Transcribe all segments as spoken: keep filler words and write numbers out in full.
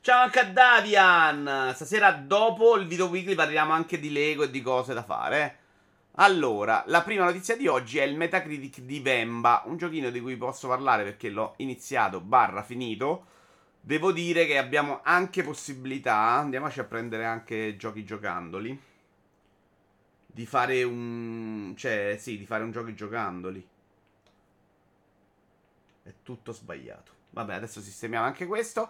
Ciao anche a Davian. Stasera dopo il video weekly parliamo anche di Lego e di cose da fare. eh. Allora, la prima notizia di oggi è il Metacritic di Vemba, un giochino di cui posso parlare perché l'ho iniziato barra finito. Devo dire che abbiamo anche possibilità, andiamoci a prendere anche giochi giocandoli, di fare un... cioè sì, di fare un giochi giocandoli. È tutto sbagliato. Vabbè, adesso sistemiamo anche questo.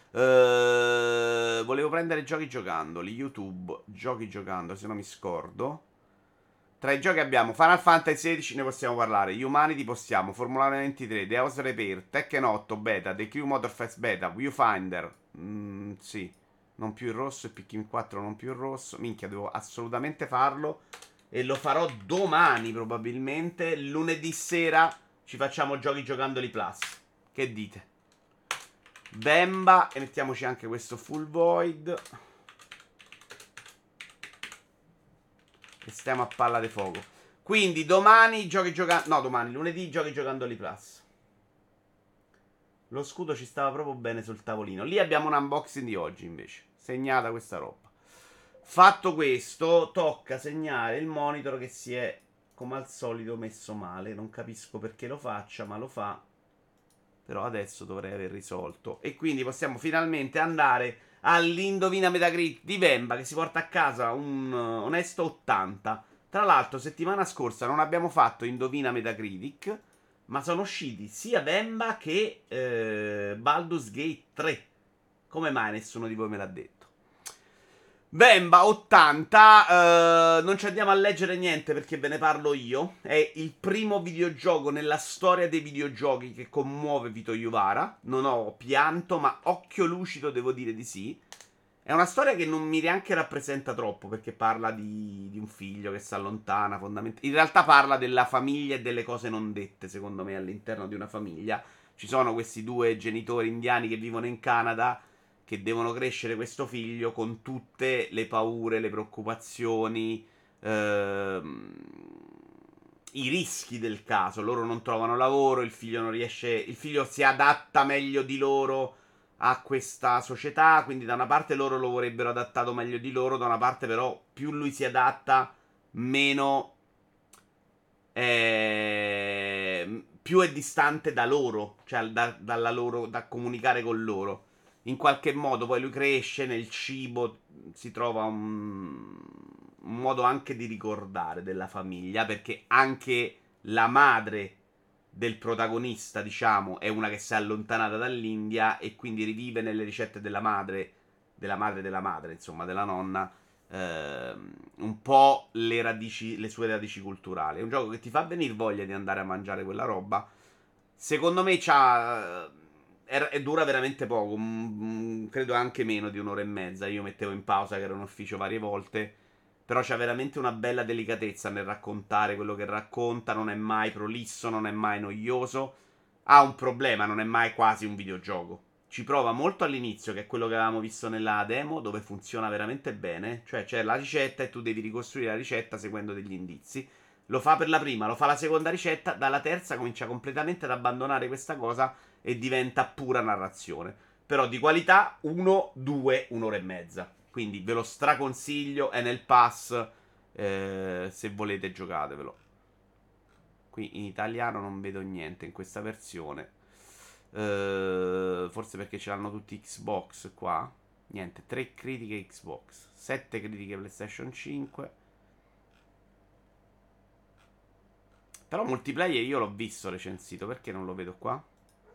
Eh, volevo prendere giochi giocandoli. YouTube, giochi giocando, se non mi scordo. Tra i giochi abbiamo Final Fantasy sedici, ne possiamo parlare. Humanity possiamo. Formula ventitré, The House Repair, Tekken otto beta, The Crew Motorfest beta, Viewfinder. Mm, sì. Non più il rosso e Pikmin quattro non più il rosso. Minchia, devo assolutamente farlo. E lo farò domani probabilmente. Lunedì sera ci facciamo giochi giocandoli plus. Che dite? Bemba. E mettiamoci anche questo Full Void. E stiamo a palla di fuoco. Quindi domani giochi giocando. No, domani, lunedì giochi giocandoli plus. Lo scudo ci stava proprio bene sul tavolino. Lì abbiamo un unboxing di oggi invece. Segnata questa roba. Fatto questo, tocca segnare il monitor che si è, come al solito, messo male. Non capisco perché lo faccia, ma lo fa. Però adesso dovrei aver risolto. E quindi possiamo finalmente andare all'Indovina Metacritic di Vemba, che si porta a casa un uh, onesto ottanta. Tra l'altro, settimana scorsa non abbiamo fatto Indovina Metacritic, ma sono usciti sia Vemba che eh, Baldur's Gate tre. Come mai nessuno di voi me l'ha detto? Bemba ottanta, eh, non ci andiamo a leggere niente perché ve ne parlo io. È il primo videogioco nella storia dei videogiochi che commuove Vito Iuvara. Non ho pianto, ma occhio lucido devo dire di sì. È una storia che non mi neanche rappresenta troppo perché parla di, di un figlio che si allontana fondamentalmente. In realtà parla della famiglia e delle cose non dette, secondo me, all'interno di una famiglia. Ci sono questi due genitori indiani che vivono in Canada che devono crescere questo figlio con tutte le paure, le preoccupazioni, ehm, i rischi del caso. Loro non trovano lavoro, il figlio non riesce, il figlio si adatta meglio di loro a questa società, quindi da una parte loro lo vorrebbero adattato meglio di loro, da una parte però più lui si adatta, meno eh, più è distante da loro, cioè da, dalla loro, da comunicare con loro. In qualche modo poi lui cresce nel cibo, si trova un, un modo anche di ricordare della famiglia, perché anche la madre del protagonista, diciamo, è una che si è allontanata dall'India e quindi rivive nelle ricette della madre, della madre della madre, insomma, della nonna, ehm, un po' le radici, le sue radici culturali. È un gioco che ti fa venire voglia di andare a mangiare quella roba. Secondo me c'ha. È, è dura veramente poco. mm, credo anche meno di un'ora e mezza. Io mettevo in pausa, che era un ufficio varie volte. Però c'ha veramente una bella delicatezza nel raccontare quello che racconta. Non è mai prolisso, non è mai noioso. Ha un problema, non è mai quasi un videogioco. Ci prova molto all'inizio, che è quello che avevamo visto nella demo, dove funziona veramente bene. Cioè c'è la ricetta e tu devi ricostruire la ricetta seguendo degli indizi. Lo fa per la prima, lo fa la seconda ricetta, dalla terza comincia completamente ad abbandonare questa cosa e diventa pura narrazione. Però di qualità uno, due, un'ora e mezza. Quindi ve lo straconsiglio, è nel pass, eh, se volete giocatevelo. Qui in italiano non vedo niente in questa versione. Eh, forse perché ce l'hanno tutti Xbox qua. Niente, tre critiche Xbox, sette critiche PlayStation cinque. Però multiplayer io l'ho visto recensito, perché non lo vedo qua?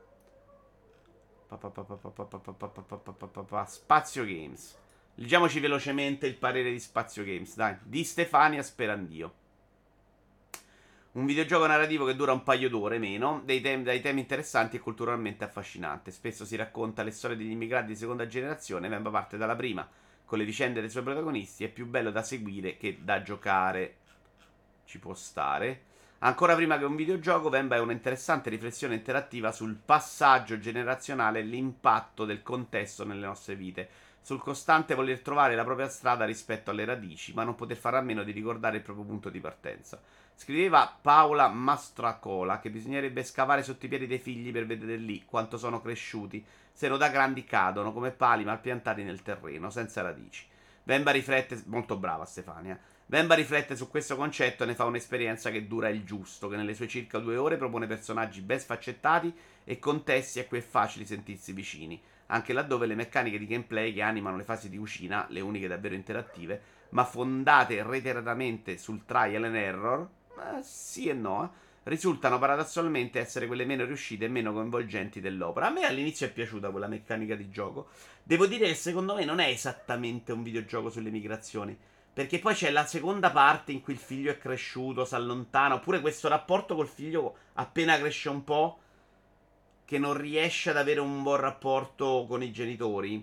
Spazio Games. Leggiamoci velocemente il parere di Spazio Games, dai. Di Stefania Sperandio. Un videogioco narrativo che dura un paio d'ore meno, dei tem- dai temi interessanti e culturalmente affascinante. Spesso si racconta le storie degli immigrati di seconda generazione, Vemba parte dalla prima, con le vicende dei suoi protagonisti. È più bello da seguire che da giocare. Ci può stare. Ancora prima che un videogioco, Vemba è un'interessante riflessione interattiva sul passaggio generazionale e l'impatto del contesto nelle nostre vite, sul costante voler trovare la propria strada rispetto alle radici, ma non poter fare a meno di ricordare il proprio punto di partenza. Scriveva Paola Mastracola che bisognerebbe scavare sotto i piedi dei figli per vedere lì quanto sono cresciuti, se no da grandi cadono come pali malpiantati nel terreno, senza radici. Vemba riflette, molto brava Stefania. Vemba riflette su questo concetto e ne fa un'esperienza che dura il giusto, che nelle sue circa due ore propone personaggi ben sfaccettati e contesti a cui è facile sentirsi vicini, anche laddove le meccaniche di gameplay che animano le fasi di cucina, le uniche davvero interattive, ma fondate reiteratamente sul trial and error, eh, sì e no, eh, risultano paradossalmente essere quelle meno riuscite e meno coinvolgenti dell'opera. A me all'inizio è piaciuta quella meccanica di gioco. Devo dire che secondo me non è esattamente un videogioco sulle migrazioni. Perché poi c'è la seconda parte in cui il figlio è cresciuto, si allontana. Oppure questo rapporto col figlio appena cresce un po', che non riesce ad avere un buon rapporto con i genitori.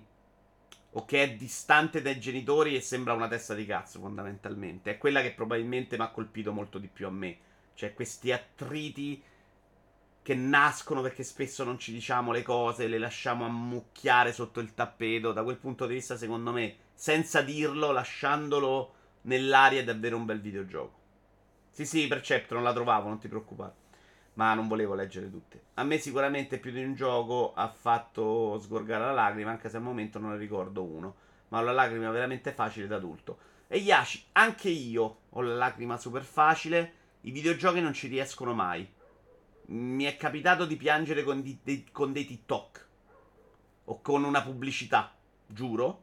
O che è distante dai genitori e sembra una testa di cazzo, fondamentalmente. È quella che probabilmente mi ha colpito molto di più a me. Cioè, questi attriti che nascono perché spesso non ci diciamo le cose, le lasciamo ammucchiare sotto il tappeto. Da quel punto di vista, secondo me, senza dirlo, lasciandolo nell'aria, è davvero un bel videogioco. Sì, sì, Perceptor, non la trovavo, non ti preoccupare. Ma non volevo leggere tutte. A me sicuramente più di un gioco ha fatto sgorgare la lacrima, anche se al momento non ne ricordo uno. Ma ho la lacrima veramente facile da adulto. E Yashi, anche io ho la lacrima super facile. I videogiochi non ci riescono mai. Mi è capitato di piangere con, di, de, con dei TikTok. O con una pubblicità, giuro.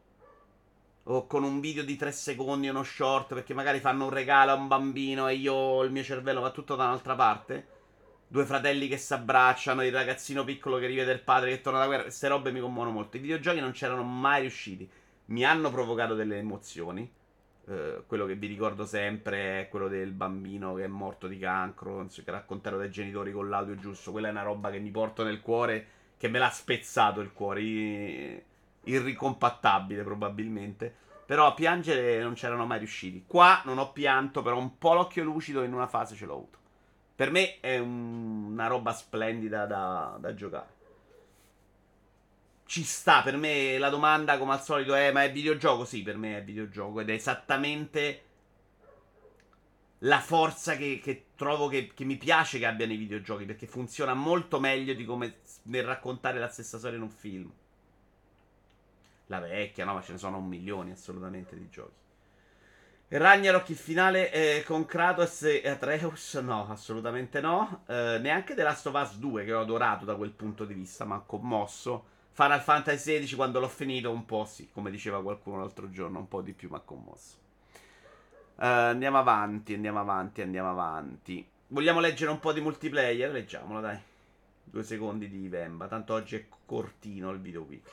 O con un video di tre secondi, uno short, perché magari fanno un regalo a un bambino e io, il mio cervello va tutto da un'altra parte. Due fratelli che si abbracciano, il ragazzino piccolo che rivede il padre che torna da guerra. Queste robe mi commuovono molto. I videogiochi non c'erano mai riusciti. Mi hanno provocato delle emozioni. Eh, quello che vi ricordo sempre è quello del bambino che è morto di cancro, che raccontano dai genitori con l'audio giusto. Quella è una roba che mi porto nel cuore, che me l'ha spezzato il cuore. Irricompattabile probabilmente. Però a piangere non c'erano mai riusciti. Qua non ho pianto, però un po' l'occhio lucido in una fase ce l'ho avuto. Per me è un- una roba splendida da, da giocare. Ci sta, per me la domanda come al solito è: ma è videogioco? Sì, per me è videogioco ed è esattamente la forza che, che trovo che, che mi piace che abbiano i videogiochi, perché funziona molto meglio di come nel raccontare la stessa storia in un film. La vecchia, no, ma ce ne sono un milione assolutamente di giochi. E Ragnarok il finale eh, con Kratos e Atreus? No, assolutamente no. Eh, neanche The Last of Us due, che ho adorato da quel punto di vista, ma commosso. Final Fantasy sedici, quando l'ho finito, un po' sì, come diceva qualcuno l'altro giorno, un po' di più, ma commosso. Eh, andiamo avanti, andiamo avanti, andiamo avanti. Vogliamo leggere un po' di multiplayer? Leggiamolo, dai. Due secondi di Vemba, tanto oggi è cortino il video wiki.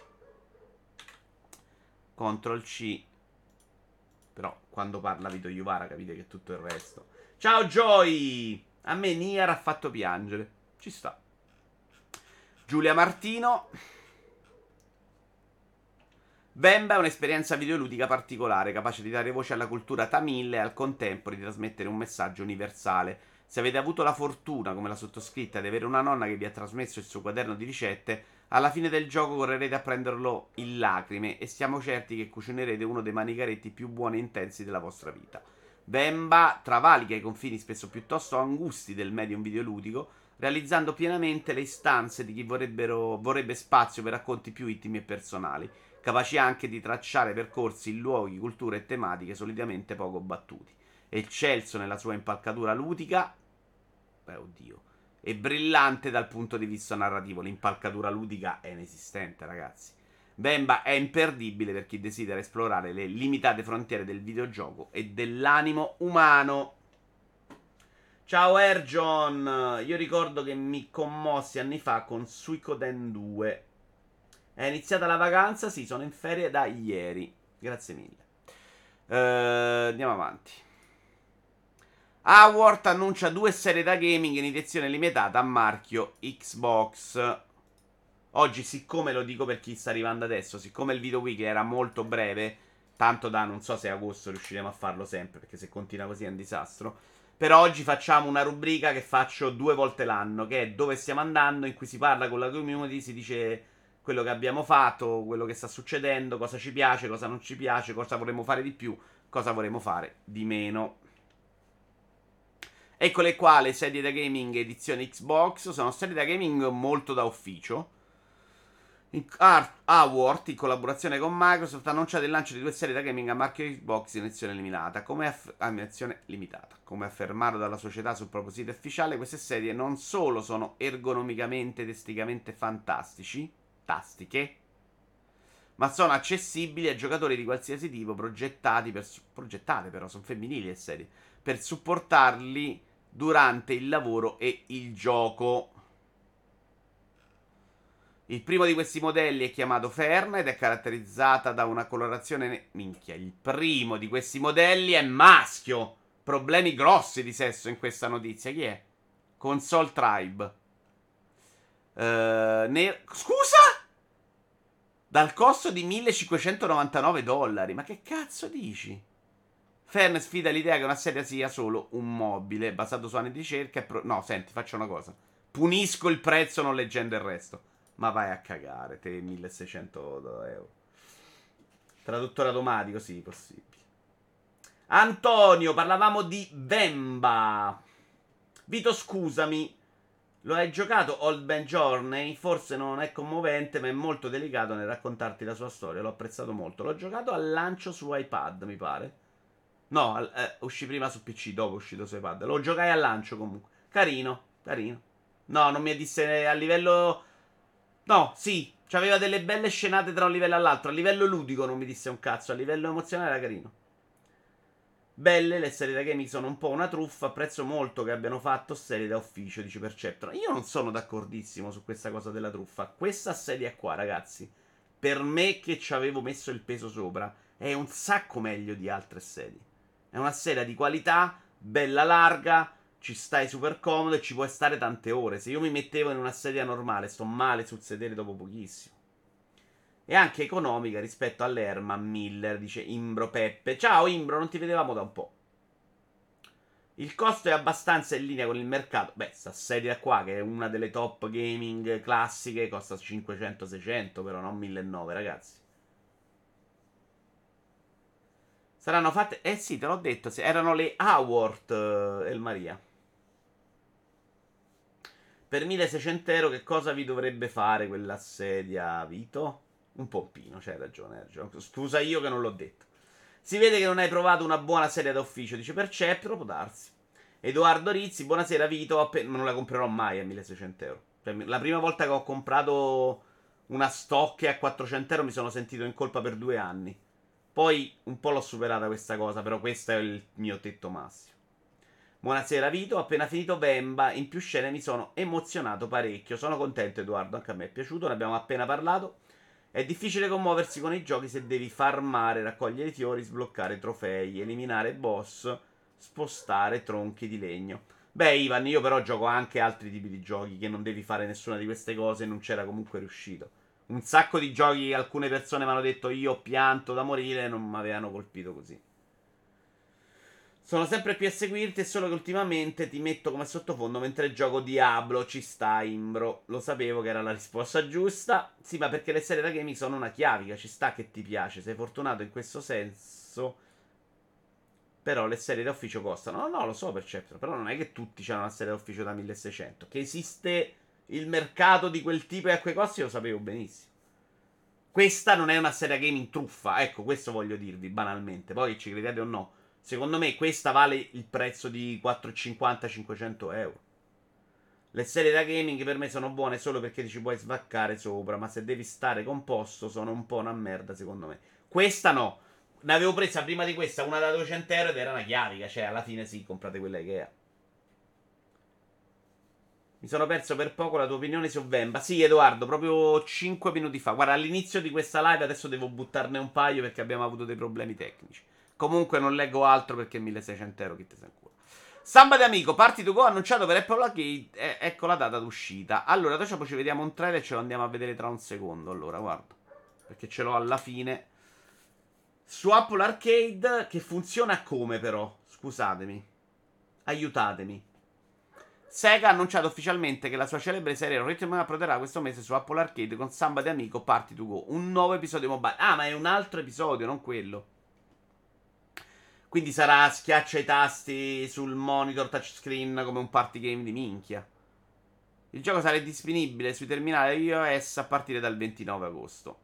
Control C. Però quando parla Vito Iuvara capite che tutto il resto. Ciao Joy! A me Nier ha fatto piangere. Ci sta. Giulia Martino. Vemba è un'esperienza videoludica particolare, capace di dare voce alla cultura tamil e al contempo di trasmettere un messaggio universale. Se avete avuto la fortuna, come la sottoscritta, di avere una nonna che vi ha trasmesso il suo quaderno di ricette, alla fine del gioco correrete a prenderlo in lacrime e siamo certi che cucinerete uno dei manicaretti più buoni e intensi della vostra vita. Bemba travalica i confini spesso piuttosto angusti del medium videoludico, realizzando pienamente le istanze di chi vorrebbe spazio per racconti più intimi e personali, capaci anche di tracciare percorsi in luoghi, culture e tematiche solitamente poco battuti. Eccelso nella sua impalcatura ludica, beh, oddio, e brillante dal punto di vista narrativo. L'impalcatura ludica è inesistente, ragazzi. Bemba è imperdibile per chi desidera esplorare le limitate frontiere del videogioco e dell'animo umano. Ciao Erjon, io ricordo che mi commossi anni fa con Suikoden due. È iniziata la vacanza? Sì, sono in ferie da ieri. Grazie mille. Uh, andiamo avanti. Award annuncia due serie da gaming in edizione limitata a marchio Xbox. Oggi, siccome lo dico per chi sta arrivando adesso, siccome il video wiki era molto breve, tanto da non so se a agosto riusciremo a farlo sempre, perché se continua così è un disastro, Per oggi facciamo una rubrica che faccio due volte l'anno, che è Dove stiamo andando, in cui si parla con la community, si dice quello che abbiamo fatto, quello che sta succedendo, cosa ci piace, cosa non ci piace, cosa vorremmo fare di più, cosa vorremmo fare di meno. Eccole qua le sedie da gaming edizione Xbox. Sono sedie da gaming molto da ufficio. Award, in collaborazione con Microsoft, ha annunciato il lancio di due serie da gaming a marchio Xbox in edizione limitata. Come, aff- ah, in edizione limitata. Come affermato dalla società sul proprio sito ufficiale, queste sedie non solo sono ergonomicamente ed esteticamente fantastici, tastiche, ma sono accessibili a giocatori di qualsiasi tipo, progettati per, progettate però, sono femminili le sedie, per supportarli durante il lavoro e il gioco. Il primo di questi modelli è chiamato Fern ed è caratterizzata da una colorazione... Ne- Minchia, il primo di questi modelli è maschio. Problemi grossi di sesso in questa notizia. Chi è? Console Tribe. Uh, ne- Scusa? Dal costo di millecinquecentonovantanove dollari. Ma che cazzo dici? Fern sfida l'idea che una sedia sia solo un mobile basato su anni di ricerca e... Pro- no, senti, faccio una cosa. Punisco il prezzo non leggendo il resto. Ma vai a cagare, te milleseicento euro. Traduttore automatico, sì, possibile. Antonio, parlavamo di Vemba. Vito, scusami. Lo hai giocato Old Man Journey? Forse non è commovente, ma è molto delicato nel raccontarti la sua storia. L'ho apprezzato molto. L'ho giocato al lancio su iPad, mi pare. No, al- eh, uscì prima su P C, dopo è uscito su iPad. Lo giocai al lancio comunque. Carino, carino. No, non mi disse a livello... No, sì, c'aveva delle belle scenate tra un livello e l'altro. A livello ludico non mi disse un cazzo, a livello emozionale era carino. Belle, le serie da gaming sono un po' una truffa. Apprezzo molto che abbiano fatto serie da ufficio, dice Perceptron. Io non sono d'accordissimo su questa cosa della truffa. Questa sedia qua, ragazzi, per me che ci avevo messo il peso sopra, è un sacco meglio di altre sedie. È una sedia di qualità, bella larga, ci stai super comodo e ci puoi stare tante ore. Se io mi mettevo in una sedia normale, sto male sul sedere dopo pochissimo. E anche economica rispetto all'Herman Miller, dice Imbro Peppe. Ciao Imbro, non ti vedevamo da un po'. Il costo è abbastanza in linea con il mercato. Beh, sta sedia qua, che è una delle top gaming classiche, costa cinquecento seicento, però non millenovecento, ragazzi. Saranno fatte... Eh sì, te l'ho detto, erano le Award, eh, El Maria. Per milleseicento euro che cosa vi dovrebbe fare quella sedia, Vito? Un pompino, c'hai ragione, Ergio. Scusa io che non l'ho detto. Si vede che non hai provato una buona sedia d'ufficio, dice Perceptro, può darsi. Edoardo Rizzi, buonasera Vito, appen- ma non la comprerò mai a milleseicento euro. Cioè, la prima volta che ho comprato una stock a quattrocento euro mi sono sentito in colpa per due anni. Poi un po' l'ho superata questa cosa, però questo è il mio tetto massimo. Buonasera Vito, ho appena finito Bemba, in più scene mi sono emozionato parecchio. Sono contento Edoardo, anche a me è piaciuto, ne abbiamo appena parlato. È difficile commuoversi con i giochi se devi farmare, raccogliere fiori, sbloccare trofei, eliminare boss, spostare tronchi di legno. Beh Ivan, io però gioco anche altri tipi di giochi che non devi fare nessuna di queste cose e non c'era comunque riuscito. Un sacco di giochi che alcune persone mi hanno detto io ho pianto da morire e non mi avevano colpito così. Sono sempre qui a seguirti, è solo che ultimamente ti metto come sottofondo mentre gioco Diablo. Ci sta, Imbro. Lo sapevo che era la risposta giusta. Sì, ma perché le serie da gaming sono una chiavica. Ci sta che ti piace. Sei fortunato in questo senso. Però le serie da ufficio costano. No, no, lo so per certo. Però non è che tutti hanno una serie da ufficio da milleseicento. Che esiste il mercato di quel tipo e a quei costi lo sapevo benissimo. Questa non è una serie gaming truffa. Ecco, questo voglio dirvi banalmente. Poi ci credete o no. Secondo me questa vale il prezzo di quattrocentocinquanta-cinquecento euro. Le serie da gaming per me sono buone solo perché ti ci puoi svaccare sopra, ma se devi stare composto sono un po' una merda secondo me. Questa no. Ne avevo presa prima di questa una da duecento euro ed era una chiavica, cioè alla fine sì, comprate quella Ikea. Mi sono perso per poco la tua opinione su Vemba. Sì, Edoardo, proprio cinque minuti fa. Guarda, all'inizio di questa live adesso devo buttarne un paio perché abbiamo avuto dei problemi tecnici. Comunque non leggo altro perché milleseicento euro chi te se ne cura. Samba di amico, Party to Go annunciato per Apple Arcade. Eh, ecco la data d'uscita. Allora, adesso ci vediamo un trailer e ce lo andiamo a vedere tra un secondo. Allora, guarda. Perché ce l'ho alla fine. Su Apple Arcade che funziona come però? Scusatemi. Aiutatemi. Sega ha annunciato ufficialmente che la sua celebre serie Rhythm approderà questo mese su Apple Arcade con Samba de Amico Party to Go. Un nuovo episodio mobile. Ah, ma è un altro episodio, non quello. Quindi sarà schiaccia i tasti sul monitor touchscreen come un party game di minchia. Il gioco sarà disponibile sui terminali iOS a partire dal ventinove agosto.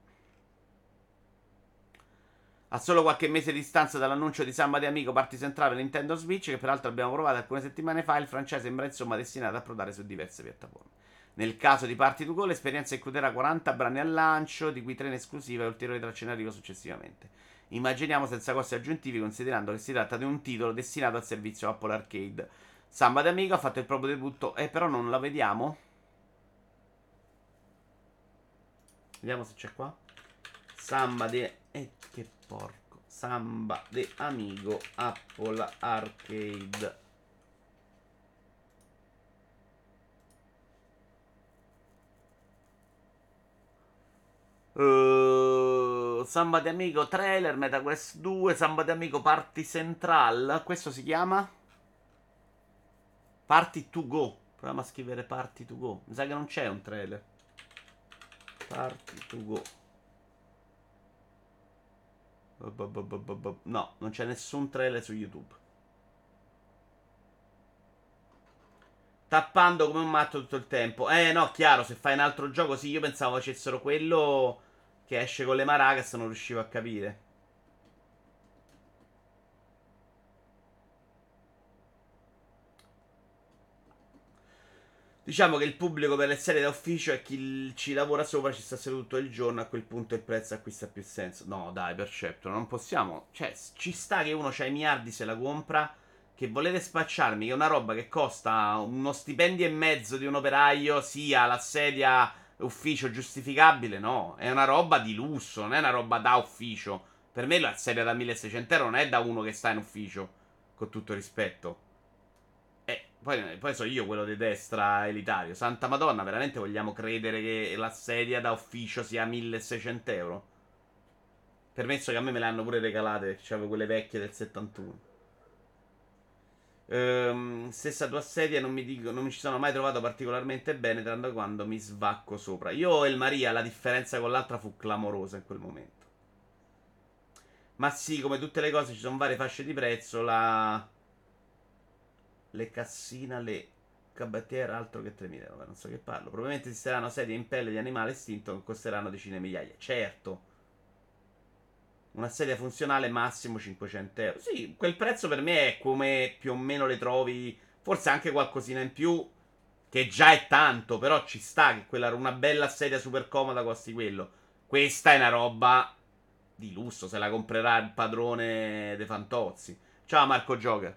A solo qualche mese di distanza dall'annuncio di Samba di Amico Party Central per Nintendo Switch, che peraltro abbiamo provato alcune settimane fa, il franchise sembra insomma destinato a approdare su diverse piattaforme. Nel caso di Party to Go l'esperienza includerà quaranta brani al lancio, di cui tre in esclusiva e ulteriori tracce in arrivo successivamente. Immaginiamo senza costi aggiuntivi, considerando che si tratta di un titolo destinato al servizio Apple Arcade. Samba di Amigo ha fatto il proprio debutto, eh però non la vediamo. Vediamo se c'è qua. Samba di... Eh, che porco. Samba de Amigo Apple Arcade. Uh, Samba di Amigo trailer, MetaQuest due, Samba di Amigo Party Central. Questo si chiama Party to Go. Proviamo a scrivere Party to Go. Mi sa che non c'è un trailer. Party to Go. No, non c'è nessun trailer su YouTube. Tappando come un matto tutto il tempo. Eh no, chiaro, se fai un altro gioco, sì, io pensavo facessero quello che esce con le maracas, non riuscivo a capire. Diciamo che il pubblico per le serie da ufficio è chi ci lavora sopra, ci sta seduto tutto il giorno, a quel punto il prezzo acquista più senso. No, dai, Perceptor, non possiamo... Cioè, ci sta che uno c'ha i miliardi se la compra, che volete spacciarmi che è una roba che costa uno stipendio e mezzo di un operaio, sia la sedia ufficio giustificabile? No, è una roba di lusso, non è una roba da ufficio. Per me la sedia da milleseicento euro non è da uno che sta in ufficio, con tutto rispetto. Eh, poi, poi so io quello di destra elitario. Santa Madonna, veramente vogliamo credere che la sedia da ufficio sia milleseicento euro? Permesso che a me me le hanno pure regalate, c'avevo quelle vecchie del settantuno. Ehm, stessa tua sedia, non mi, dico, non mi ci sono mai trovato particolarmente bene, tranne quando mi svacco sopra. Io e il Maria, la differenza con l'altra fu clamorosa in quel momento. Ma sì, come tutte le cose ci sono varie fasce di prezzo. La... Le cassina, le cabattiere, altro che tremila euro. Non so che parlo. Probabilmente esisteranno sedie in pelle di animale estinto che costeranno decine di migliaia. Certo. Una sedia funzionale massimo cinquecento euro. Sì, quel prezzo per me è come più o meno le trovi. Forse anche qualcosina in più, che già è tanto. Però ci sta che quella una bella sedia super comoda costi quello. Questa è una roba di lusso. Se la comprerà il padrone dei Fantozzi. Ciao Marco Joker.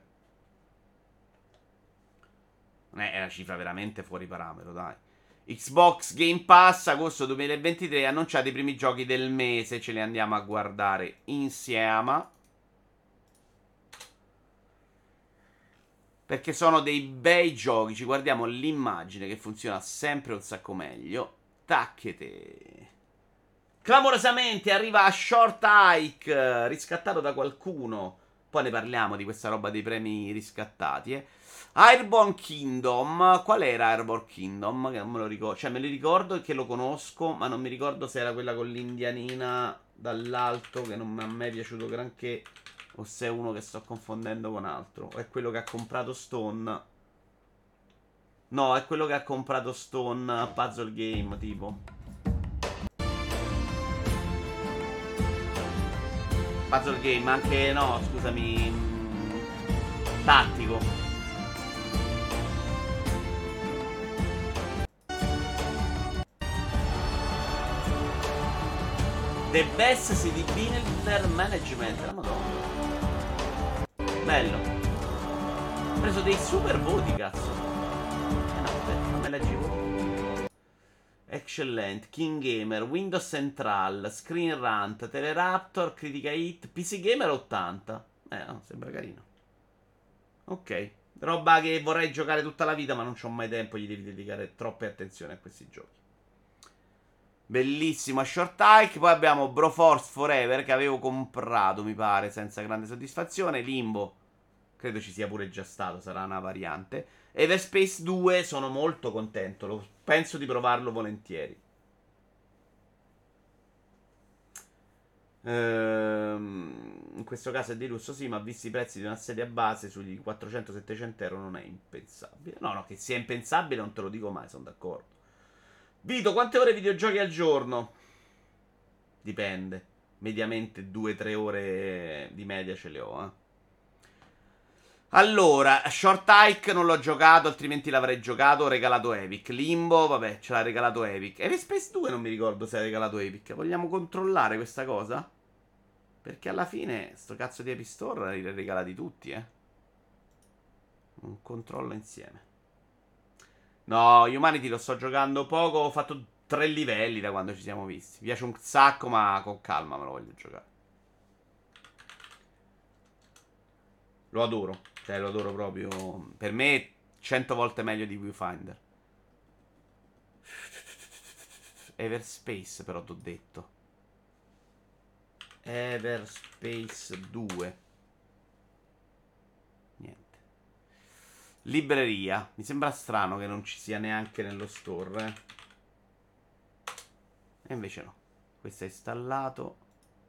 Non è una cifra veramente fuori parametro, dai. Xbox Game Pass, agosto duemilaventitré, annunciati i primi giochi del mese, ce li andiamo a guardare insieme. Perché sono dei bei giochi, ci guardiamo l'immagine che funziona sempre un sacco meglio. Tacchete. Clamorosamente arriva a Short Hike, riscattato da qualcuno. Poi ne parliamo di questa roba dei premi riscattati, eh. Airborne Kingdom. Qual era Airborne Kingdom? Che non me lo ricordo. Cioè, me li ricordo che lo conosco, ma non mi ricordo se era quella con l'indianina dall'alto, che non mi a me è piaciuto granché, o se è uno che sto confondendo con altro. O è quello che ha comprato Stone. No, è quello che ha comprato Stone Puzzle Game, tipo. Puzzle Game, anche no, scusami. mh, Tattico. The Best City Builder Management. La madonna. Bello. Ha preso dei super voti, cazzo. Eh no, aspetta, non me leggi i voti. Excellent, King Gamer, Windows Central, Screen Rant, Teleraptor, Critica Hit, P C Gamer ottanta. Eh no, sembra carino. Ok. Roba che vorrei giocare tutta la vita, ma non c'ho mai tempo, gli devi dedicare troppe attenzioni a questi giochi. Bellissimo a Short Hike. Poi abbiamo Broforce Forever, che avevo comprato, mi pare, senza grande soddisfazione. Limbo, Credo ci sia pure già stato, sarà una variante. Everspace due sono molto contento, lo- penso di provarlo volentieri. Ehm, in questo caso è di lusso, sì, ma visti i prezzi di una sedia base sugli quattrocento settecento euro non è impensabile. No, no, che sia impensabile non te lo dico mai, sono d'accordo. Vito, quante ore videogiochi al giorno? Dipende. Mediamente due tre ore di media ce le ho, eh. Allora, Short Hike non l'ho giocato, altrimenti l'avrei giocato. Ho regalato Epic. Limbo, vabbè, ce l'ha regalato Epic. Everspace due non mi ricordo se ha regalato Epic. Vogliamo controllare questa cosa? Perché alla fine, sto cazzo di Epic Store li ha regalati tutti, eh. Un controllo insieme. No, Humanity lo sto giocando poco. Ho fatto tre livelli da quando ci siamo visti. Mi piace un sacco, ma con calma me lo voglio giocare. Lo adoro. Cioè, lo adoro proprio. Per me, cento volte meglio di Viewfinder. Everspace, però, t'ho detto. Everspace due. Niente. Libreria. Mi sembra strano che non ci sia neanche nello store, eh. E invece no. Questo è installato.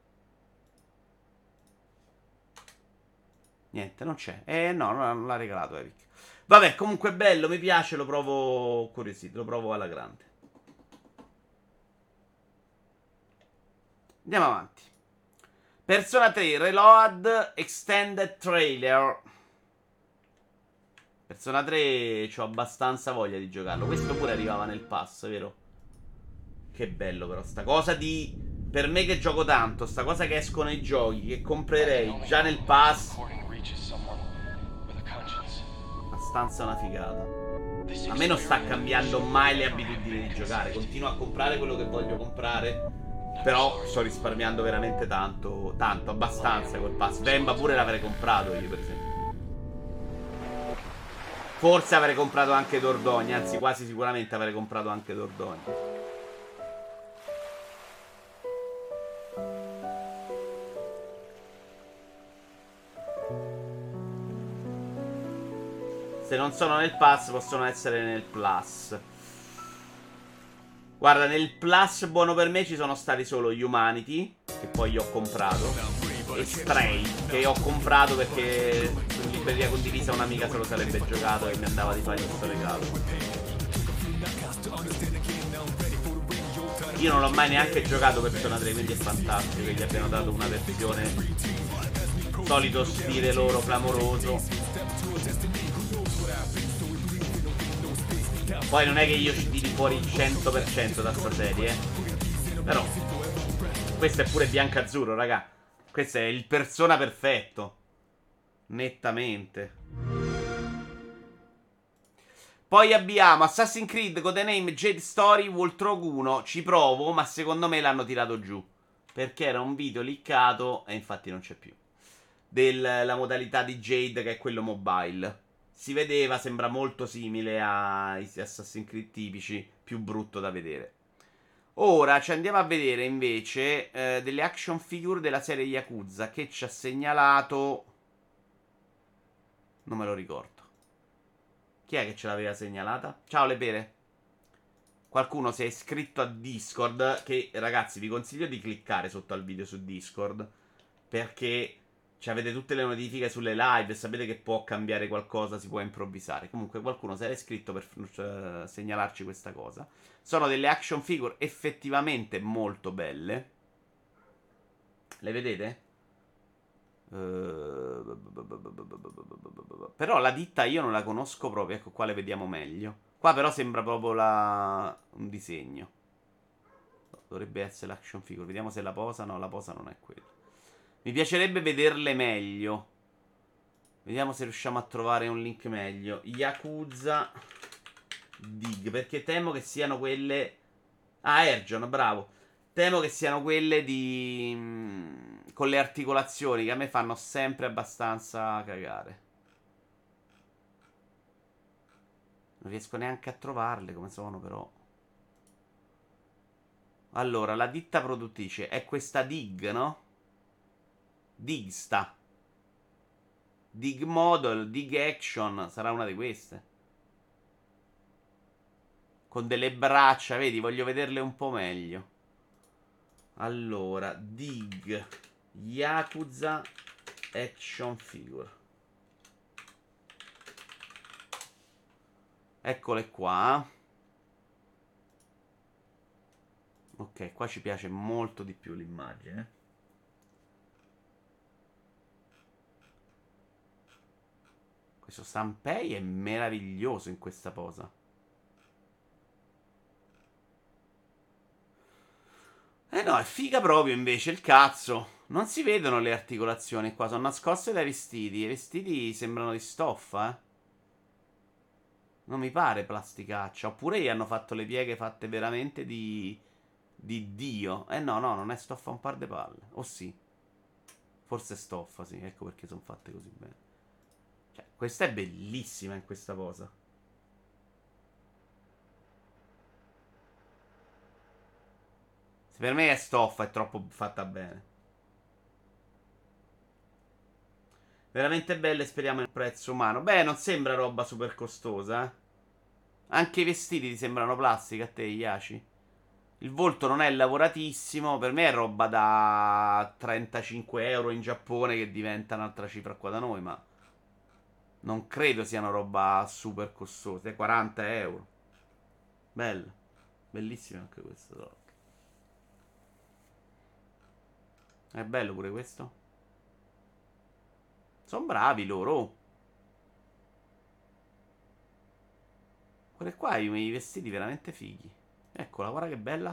Niente, non c'è. Eh no, non l'ha regalato Epic. Vabbè, comunque è bello, mi piace, lo provo curiosito, lo provo alla grande. Andiamo avanti. Persona tre Reload Extended Trailer. Persona tre c'ho abbastanza voglia di giocarlo. Questo pure arrivava nel pass, vero? Che bello però sta cosa di... Per me che gioco tanto, sta cosa che escono i giochi, che comprerei già nel pass. La stanza è una figata. A me non sta cambiando mai le abitudini di giocare. Continuo a comprare quello che voglio comprare. Però sto risparmiando veramente tanto. Tanto, abbastanza col pass. Vemba pure l'avrei comprato io, per esempio. Forse avrei comprato anche Dordogne. Anzi, quasi sicuramente avrei comprato anche Dordogne. Se non sono nel pass, possono essere nel plus. Guarda, nel plus buono per me ci sono stati solo Humanity, che poi io ho comprato, e Stray, che ho comprato perché in libreria condivisa un'amica se lo sarebbe giocato e mi andava di fare questo regalo. Io non l'ho mai neanche giocato Persona tre, quindi è fantastico che gli abbiano dato una versione solito stile loro clamoroso. Poi non è che io ci tiri fuori il cento per cento da sta serie, eh. Però questo è pure bianco-azzurro, raga. Questo è il persona perfetto. Nettamente. Poi abbiamo Assassin's Creed Codename Jade Story World Rogue uno. Ci provo, ma secondo me l'hanno tirato giù. Perché era un video liccato, e infatti non c'è più, della modalità di Jade, che è quello mobile. Si vedeva, sembra molto simile ai Assassin's Creed tipici, più brutto da vedere. Ora ci andiamo a vedere invece eh, delle action figure della serie Yakuza, che ci ha segnalato... Non me lo ricordo. Chi è che ce l'aveva segnalata? Ciao le pere. Qualcuno si è iscritto a Discord, che ragazzi vi consiglio di cliccare sotto al video su Discord, perché cioè, avete tutte le notifiche sulle live e sapete che può cambiare qualcosa, si può improvvisare. Comunque qualcuno si era iscritto per uh, segnalarci questa cosa. Sono delle action figure effettivamente molto belle. Le vedete? Uh, però la ditta io non la conosco proprio. Ecco qua le vediamo meglio. Qua però sembra proprio la... un disegno. Dovrebbe essere l'action figure. Vediamo se la posa. No, la posa non è quella. Mi piacerebbe vederle meglio. Vediamo se riusciamo a trovare un link meglio. Yakuza Dig. Perché temo che siano quelle... Ah, Ergion, bravo. Temo che siano quelle di... con le articolazioni, che a me fanno sempre abbastanza cagare. Non riesco neanche a trovarle come sono, però. Allora, la ditta produttrice è questa Dig, no? Digsta. Dig Model, Dig Action, sarà una di queste. Con delle braccia, vedi, voglio vederle un po' meglio. Allora, Dig Yakuza Action Figure. Eccole qua. Ok, qua ci piace molto di più l'immagine. Questo Sanpei è meraviglioso in questa posa. Eh no, è figa proprio invece il cazzo. Non si vedono le articolazioni qua, sono nascoste dai vestiti. I vestiti sembrano di stoffa, eh. Non mi pare plasticaccia. Oppure gli hanno fatto le pieghe fatte veramente di... di Dio. Eh no, no, non è stoffa un par de palle. O sì. Forse è stoffa, sì. Ecco perché sono fatte così bene. Cioè, questa è bellissima in questa posa. Se per me è stoffa, è troppo fatta bene. Veramente belle, speriamo il prezzo umano. Beh, non sembra roba super costosa, eh. Anche i vestiti ti sembrano plastica a te, Yashi. Il volto non è lavoratissimo. Per me è roba da trentacinque euro in Giappone che diventa un'altra cifra qua da noi, ma non credo siano roba super costosa. quaranta euro. Bello. Bellissimo anche questo. Però. È bello pure questo. Sono bravi loro. Oh. Quelli qua hai i vestiti veramente fighi. Eccola, guarda che bella.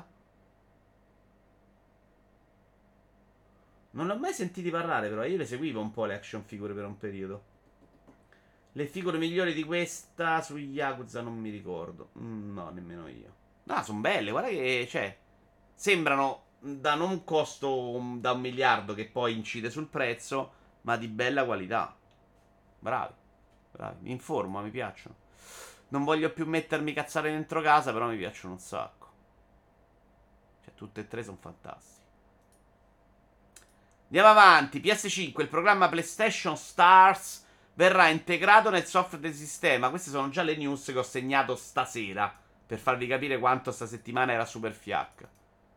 Non l'ho mai sentiti parlare, però io le seguivo un po' le action figure per un periodo. Le figure migliori di questa su Yakuza non mi ricordo. Mm, no, nemmeno io. Ah, sono belle, guarda che, cioè, sembrano da non costo un- da un miliardo che poi incide sul prezzo, ma di bella qualità. Bravi, bravi. Mi informo, mi piacciono. Non voglio più mettermi cazzare dentro casa, però mi piacciono un sacco. Cioè, tutte e tre sono fantastiche. Andiamo avanti. P S cinque, il programma PlayStation Stars verrà integrato nel software del sistema. Queste sono già le news che ho segnato stasera. Per farvi capire quanto sta settimana era super fiacca.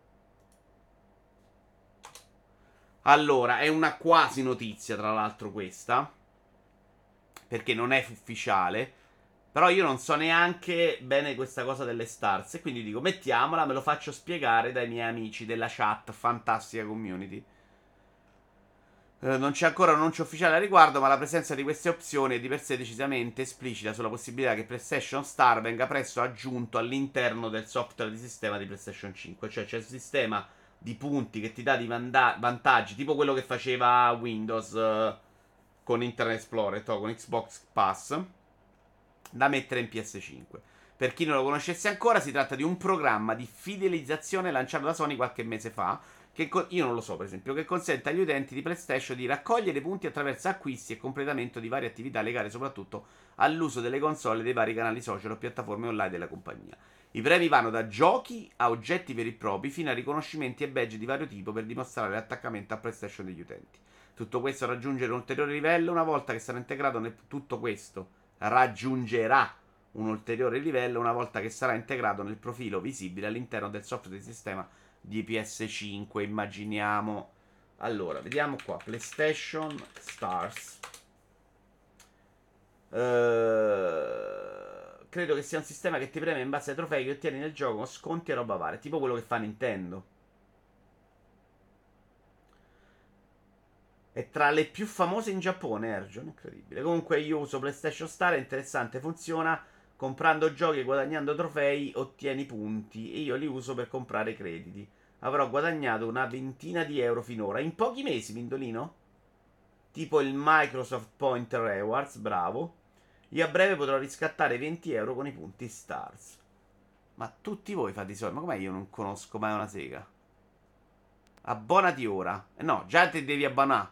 Allora, è una quasi notizia, tra l'altro, questa. Perché non è ufficiale. Però io non so neanche bene questa cosa delle stars. E quindi dico, mettiamola, me lo faccio spiegare dai miei amici della chat, fantastica community. Eh, non c'è ancora un annuncio ufficiale a riguardo, ma la presenza di queste opzioni è di per sé decisamente esplicita sulla possibilità che PlayStation Star venga presto aggiunto all'interno del software di sistema di PlayStation cinque. Cioè c'è il sistema di punti che ti dà di vanda- vantaggi, tipo quello che faceva Windows eh, con Internet Explorer, to, con Xbox Pass, da mettere in P S cinque. Per chi non lo conoscesse ancora, si tratta di un programma di fidelizzazione lanciato da Sony qualche mese fa che co- io non lo so, per esempio, che consente agli utenti di PlayStation di raccogliere punti attraverso acquisti e completamento di varie attività legate soprattutto all'uso delle console e dei vari canali social o piattaforme online della compagnia. I premi vanno da giochi a oggetti veri e propri fino a riconoscimenti e badge di vario tipo per dimostrare l'attaccamento a PlayStation degli utenti. Tutto questo raggiunge un ulteriore livello una volta che sarà integrato nel tutto questo raggiungerà un ulteriore livello una volta che sarà integrato nel profilo visibile all'interno del software del sistema di P S cinque, immaginiamo. Allora, vediamo qua, PlayStation Stars. Uh, credo che sia un sistema che ti preme in base ai trofei che ottieni nel gioco, sconti e roba varia, tipo quello che fa Nintendo. È tra le più famose in Giappone, Ergion, incredibile. Comunque io uso PlayStation Star, è interessante, funziona. Comprando giochi e guadagnando trofei ottieni punti e io li uso per comprare crediti. Avrò guadagnato una ventina di euro finora. In pochi mesi, mi indolino? Tipo il Microsoft Point Rewards, bravo. Io a breve potrò riscattare venti euro con i punti Stars. Ma tutti voi fate i soldi. Ma com'è io non conosco mai una sega? Abbonati ora. Eh no, già ti devi abbonare.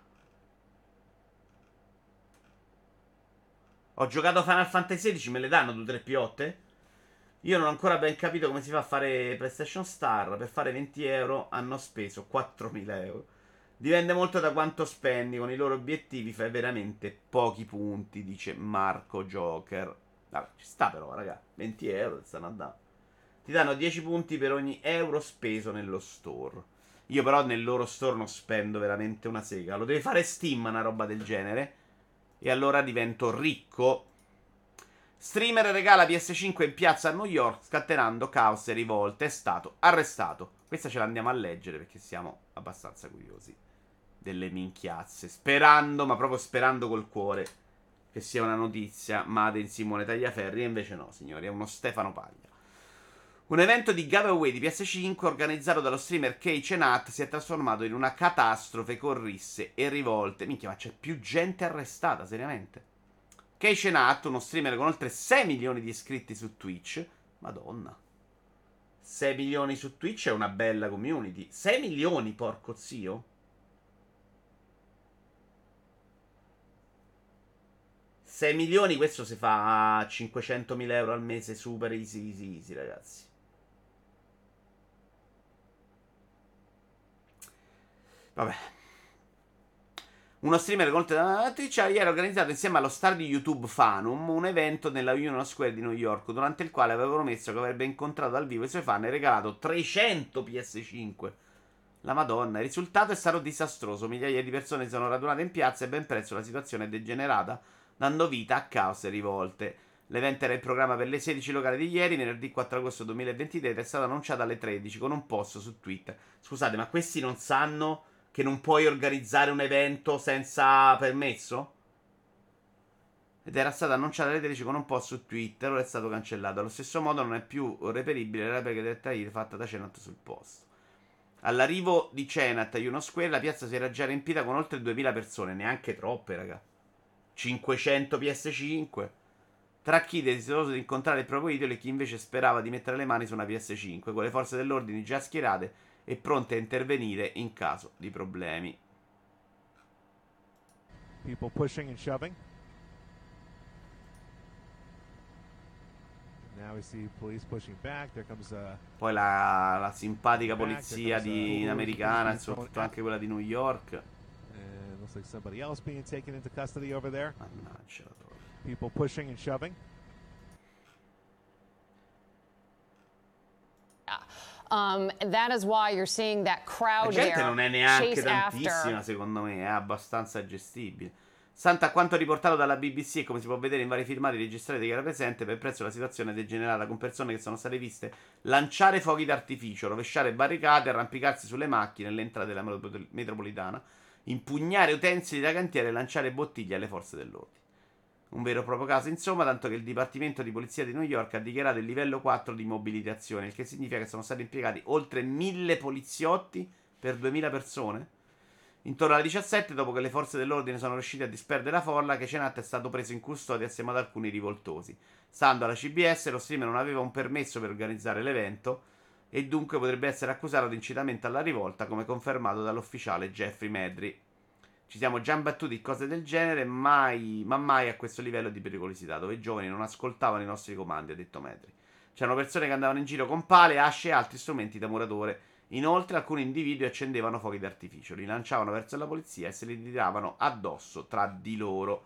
Ho giocato a Final Fantasy sedici, me le danno due tre piotte? Io non ho ancora ben capito come si fa a fare PlayStation Star. Per fare venti euro hanno speso quattromila euro. Dipende molto da quanto spendi. Con i loro obiettivi fai veramente pochi punti, dice Marco Joker. Vabbè, ci sta però, raga. venti euro stanno a dare. Ti danno dieci punti per ogni euro speso nello store. Io però nel loro store non spendo veramente una sega. Lo deve fare Steam una roba del genere. E allora divento ricco. Streamer regala P S cinque in piazza a New York scatenando caos e rivolte. È stato arrestato. Questa ce la andiamo a leggere perché siamo abbastanza curiosi delle minchiazze. Sperando, ma proprio sperando col cuore, che sia una notizia Made in Simone Tagliaferri. E invece no, signori, è uno Stefano Paglia. Un evento di giveaway di P S cinque organizzato dallo streamer Kei Cenat si è trasformato in una catastrofe con risse e rivolte. Minchia, ma c'è più gente arrestata, seriamente. Kei Cenat, uno streamer con oltre sei milioni di iscritti su Twitch. Madonna. sei milioni su Twitch è una bella community. sei milioni, porco zio. sei milioni, questo si fa cinquecentomila euro al mese, super easy, easy, easy, ragazzi. Vabbè. Uno streamer con Twitch ha ieri organizzato insieme allo star di YouTube Fanum un evento nella Union Square di New York, durante il quale aveva promesso che avrebbe incontrato dal vivo i suoi fan e regalato trecento P S cinque. La Madonna. Il risultato è stato disastroso. Migliaia di persone si sono radunate in piazza e ben presto la situazione è degenerata, dando vita a caos e rivolte. L'evento era in programma per le sedici locali di ieri, venerdì quattro agosto duemilaventitré, ed è stato annunciato alle tredici con un post su Twitter. Scusate, ma questi non sanno che non puoi organizzare un evento senza permesso? Ed era stato annunciato alle tredici con un post su Twitter, ora è stato cancellato. Allo stesso modo non è più reperibile la replica del trailer fatta da Cenat sul post. All'arrivo di Cenat a Juno Square la piazza si era già riempita con oltre duemila persone, neanche troppe, raga. cinquecento P S cinque. Tra chi desideroso di incontrare il proprio idolo e chi invece sperava di mettere le mani su una P S cinque, con le forze dell'ordine già schierate e pronte a intervenire in caso di problemi. People pushing and shoving. Now we see police pushing back. There comes a... Poi la, la simpatica polizia di, in americana e soprattutto anche quella di New York. And looks like somebody else being taken into custody over there. Mannaggia. People pushing and shoving. Um, that is why you're seeing that crowd La gente there non è neanche chase tantissima, after. secondo me, è abbastanza gestibile. Stante a quanto riportato dalla B B C e come si può vedere in vari filmati registrati che era presente, per prezzo la situazione è degenerata con persone che sono state viste lanciare fuochi d'artificio, rovesciare barricate, arrampicarsi sulle macchine all'entrata della metropolitana, impugnare utensili da cantiere e lanciare bottiglie alle forze dell'ordine. Un vero e proprio caso, insomma, tanto che il Dipartimento di Polizia di New York ha dichiarato il livello quattro di mobilitazione, il che significa che sono stati impiegati oltre mille poliziotti per duemila persone. Intorno alle diciassette, dopo che le forze dell'ordine sono riuscite a disperdere la folla, che Cenat è stato preso in custodia assieme ad alcuni rivoltosi. Stando alla C B S, lo streamer non aveva un permesso per organizzare l'evento e dunque potrebbe essere accusato di incitamento alla rivolta, come confermato dall'ufficiale Jeffrey Medry. Ci siamo già imbattuti in cose del genere, mai, ma mai a questo livello di pericolosità, dove i giovani non ascoltavano i nostri comandi, ha detto Medry. C'erano persone che andavano in giro con pale, asce e altri strumenti da muratore. Inoltre alcuni individui accendevano fuochi d'artificio, li lanciavano verso la polizia e se li tiravano addosso tra di loro.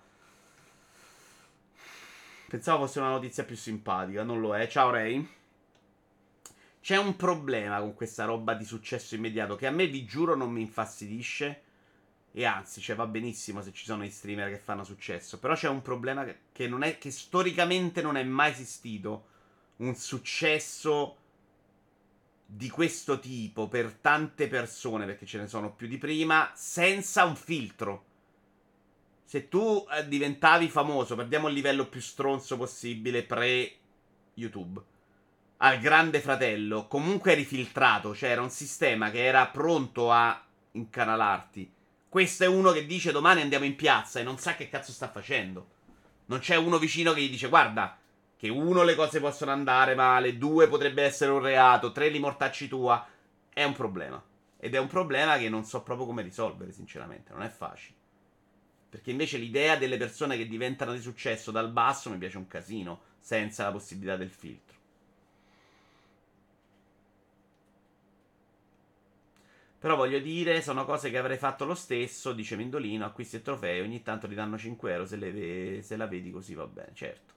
Pensavo fosse una notizia più simpatica, non lo è. Ciao Ray. C'è un problema con questa roba di successo immediato che a me, vi giuro, non mi infastidisce. E anzi, cioè, va benissimo se ci sono i streamer che fanno successo. Però c'è un problema che, che non è, che storicamente non è mai esistito un successo di questo tipo per tante persone, perché ce ne sono più di prima, senza un filtro. Se tu eh, diventavi famoso, perdiamo il livello più stronzo possibile pre-YouTube, al Grande Fratello, comunque eri filtrato, cioè era un sistema che era pronto a incanalarti. Questo è uno che dice domani andiamo in piazza e non sa che cazzo sta facendo. Non c'è uno vicino che gli dice guarda che uno le cose possono andare male, due potrebbe essere un reato, tre li mortacci tua. È un problema. Ed è un problema che non so proprio come risolvere, sinceramente. Non è facile. Perché invece l'idea delle persone che diventano di successo dal basso mi piace un casino, senza la possibilità del filtro. Però voglio dire, sono cose che avrei fatto lo stesso, dice Mindolino, acquisti e trofei, ogni tanto ti danno cinque euro, se, le ve- se la vedi così va bene, certo.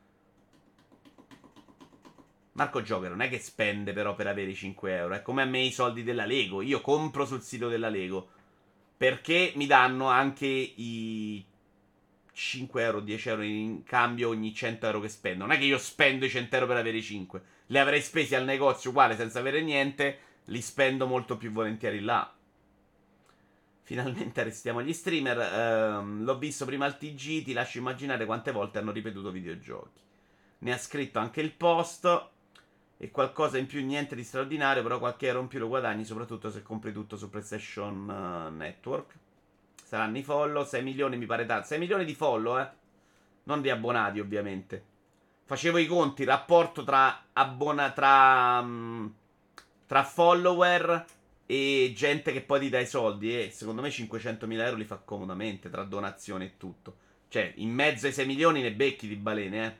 Marco Joker non è che spende però per avere i cinque euro, è come a me i soldi della Lego, io compro sul sito della Lego, perché mi danno anche i cinque euro, dieci euro in cambio ogni cento euro che spendo. Non è che io spendo i cento euro per avere i cinque, li avrei spesi al negozio uguale senza avere niente, li spendo molto più volentieri là. Finalmente arrestiamo gli streamer. Ehm, l'ho visto prima al T G. Ti lascio immaginare quante volte hanno ripetuto videogiochi. Ne ha scritto anche il post. E qualcosa in più, niente di straordinario. Però qualche euro in più lo guadagni. Soprattutto se compri tutto su PlayStation uh, Network. Saranno i follow. sei milioni mi pare tanto. sei milioni di follow, eh. Non di abbonati, ovviamente. Facevo i conti. Rapporto tra abbonati. Tra. Um, tra follower e gente che poi ti dà i soldi. E secondo me cinquecentomila euro li fa comodamente tra donazioni e tutto. Cioè, in mezzo ai sei milioni ne becchi di balene, eh.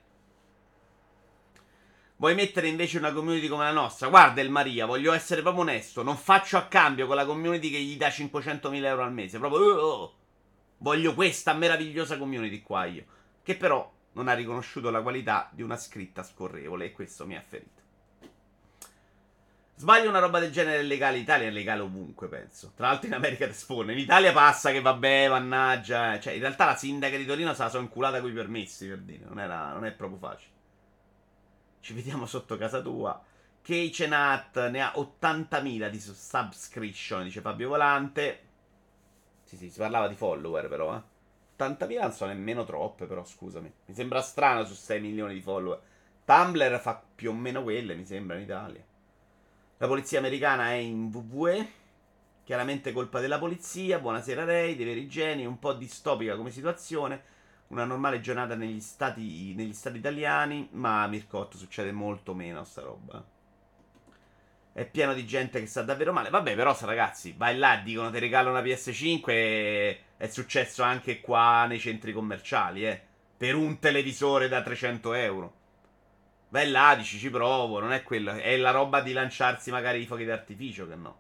Vuoi mettere invece una community come la nostra? Guarda, El Maria, voglio essere proprio onesto. Non faccio a cambio con la community che gli dà cinquecentomila euro al mese. Proprio. Oh, oh. Voglio questa meravigliosa community qua io. Che però non ha riconosciuto la qualità di una scritta scorrevole. E questo mi ha ferito. Sbaglio, una roba del genere è legale in Italia, è legale ovunque, penso. Tra l'altro in America ti spone. In Italia passa che vabbè, mannaggia. Cioè, in realtà la sindaca di Torino se la sono inculata coi permessi, per dire. Non, era, non è proprio facile. Ci vediamo sotto casa tua. Keycenat ne ha ottantamila di subscription, dice Fabio Volante. Sì, sì, si parlava di follower però, eh. ottantamila non sono nemmeno troppe, però, scusami. Mi sembra strano su sei milioni di follower. Tumblr fa più o meno quelle, mi sembra, in Italia. La polizia americana è in W W E. Chiaramente colpa della polizia. Buonasera Ray, dei veri geni. Un po' distopica come situazione. Una normale giornata negli stati, negli stati italiani. Ma a Mircotto succede molto meno sta roba. È pieno di gente che sta davvero male. Vabbè, però, ragazzi, vai là e dicono ti regalo una P S cinque. E è successo anche qua nei centri commerciali, eh. Per un televisore da trecento euro. Vai là, dici ci provo, non è quello. È la roba di lanciarsi magari i fuochi d'artificio che no.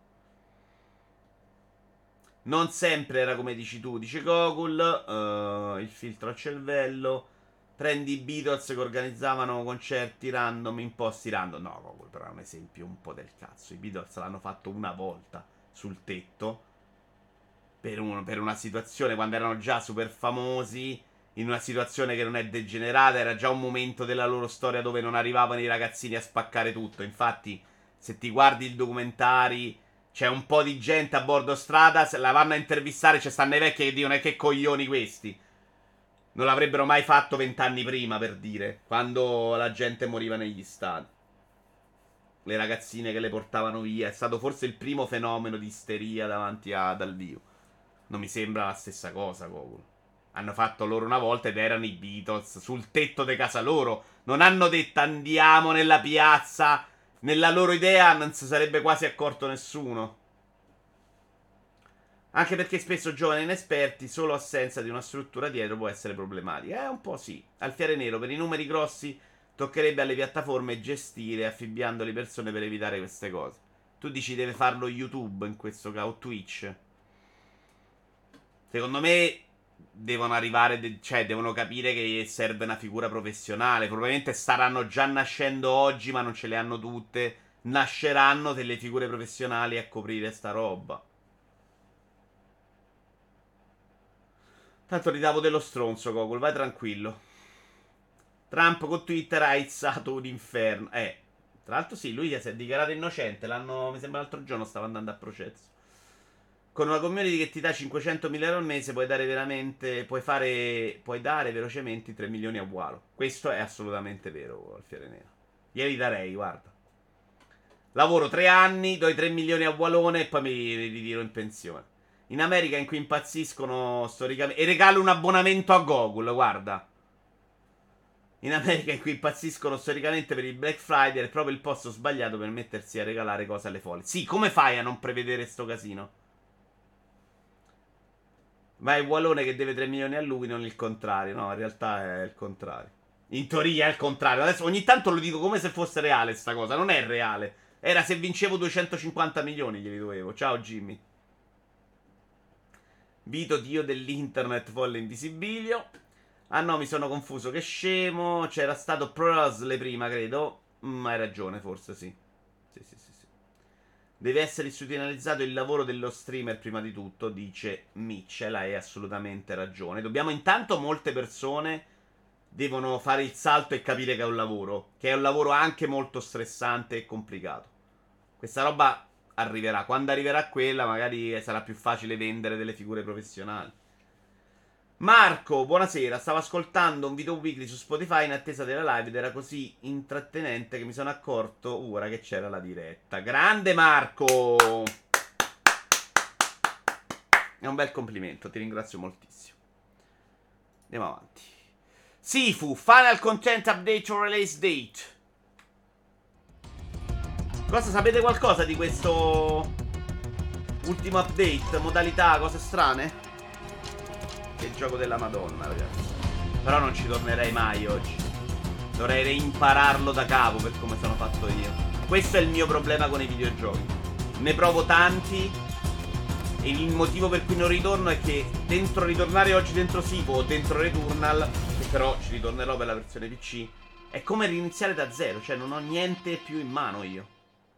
Non sempre era come dici tu, dice Gogol. Uh, il filtro al cervello. Prendi i Beatles che organizzavano concerti random, imposti random. No, Gogol, però è un esempio un po' del cazzo. I Beatles l'hanno fatto una volta sul tetto. Per, un, per una situazione quando erano già super famosi. In una situazione che non è degenerata, era già un momento della loro storia dove non arrivavano i ragazzini a spaccare tutto. Infatti, se ti guardi il documentari, c'è un po' di gente a bordo strada, se la vanno a intervistare, ci stanno i vecchi che dicono: e che coglioni questi. Non l'avrebbero mai fatto vent'anni prima, per dire, quando la gente moriva negli stadi. Le ragazzine che le portavano via. È stato forse il primo fenomeno di isteria davanti a dal vivo. Non mi sembra la stessa cosa, Gogol. Hanno fatto loro una volta ed erano i Beatles sul tetto di casa loro. Non hanno detto andiamo nella piazza. Nella loro idea non si sarebbe quasi accorto nessuno. Anche perché spesso giovani inesperti, solo assenza di una struttura dietro può essere problematica. Eh, un po' sì. Alfiere Nero, per i numeri grossi toccherebbe alle piattaforme gestire affibbiando le persone per evitare queste cose. Tu dici deve farlo YouTube in questo caso, o Twitch. Secondo me devono arrivare, de- cioè devono capire che serve una figura professionale. Probabilmente staranno già nascendo oggi, ma non ce le hanno tutte. Nasceranno delle figure professionali a coprire sta roba. Tanto ridavo dello stronzo, Gogol, vai tranquillo. Trump con Twitter ha izzato un inferno. Eh, tra l'altro sì, lui si è dichiarato innocente. L'anno, mi sembra l'altro giorno stava andando a processo. Con una community che ti dà cinquecentomila euro al mese puoi dare veramente, puoi fare, puoi dare velocemente tre milioni a Walo. Questo è assolutamente vero, Alfiere Nero. Glieli darei, guarda. Lavoro tre anni, do i tre milioni a Walone e poi mi ritiro in pensione. In America in cui impazziscono storicamente... E regalo un abbonamento a Google, guarda. In America in cui impazziscono storicamente per il Black Friday è proprio il posto sbagliato per mettersi a regalare cose alle folle. Sì, come fai a non prevedere sto casino? Ma è Walone che deve tre milioni a lui, non il contrario. No, in realtà è il contrario. In teoria è il contrario. Adesso ogni tanto lo dico come se fosse reale sta cosa. Non è reale. È Era se vincevo duecentocinquanta milioni glieli dovevo. Ciao Jimmy. Vito, dio dell'internet, folle invisibilio. Ah no, mi sono confuso, che scemo. C'era stato Prusle prima, credo. Mm, hai ragione, forse sì. Sì, sì, sì, sì. Deve essere istituzionalizzato il lavoro dello streamer prima di tutto, dice Mitchell. Hai assolutamente ragione. Dobbiamo intanto, molte persone devono fare il salto e capire che è un lavoro. Che è un lavoro anche molto stressante e complicato. Questa roba arriverà. Quando arriverà quella, magari sarà più facile vendere delle figure professionali. Marco, buonasera. Stavo ascoltando un video weekly su Spotify in attesa della live ed era così intrattenente che mi sono accorto ora che c'era la diretta. Grande Marco! È un bel complimento, ti ringrazio moltissimo. Andiamo avanti. Sifu, Final Content Update or Release Date. Cosa sapete qualcosa di questo ultimo update? Modalità, cose strane? Che gioco della Madonna, ragazzi. Però non ci tornerei mai oggi. Dovrei reimpararlo da capo per come sono fatto io. Questo è il mio problema con i videogiochi. Ne provo tanti e il motivo per cui non ritorno è che dentro ritornare oggi dentro Sifu o dentro Returnal, che però ci ritornerò per la versione P C, è come riniziare da zero. Cioè non ho niente più in mano io.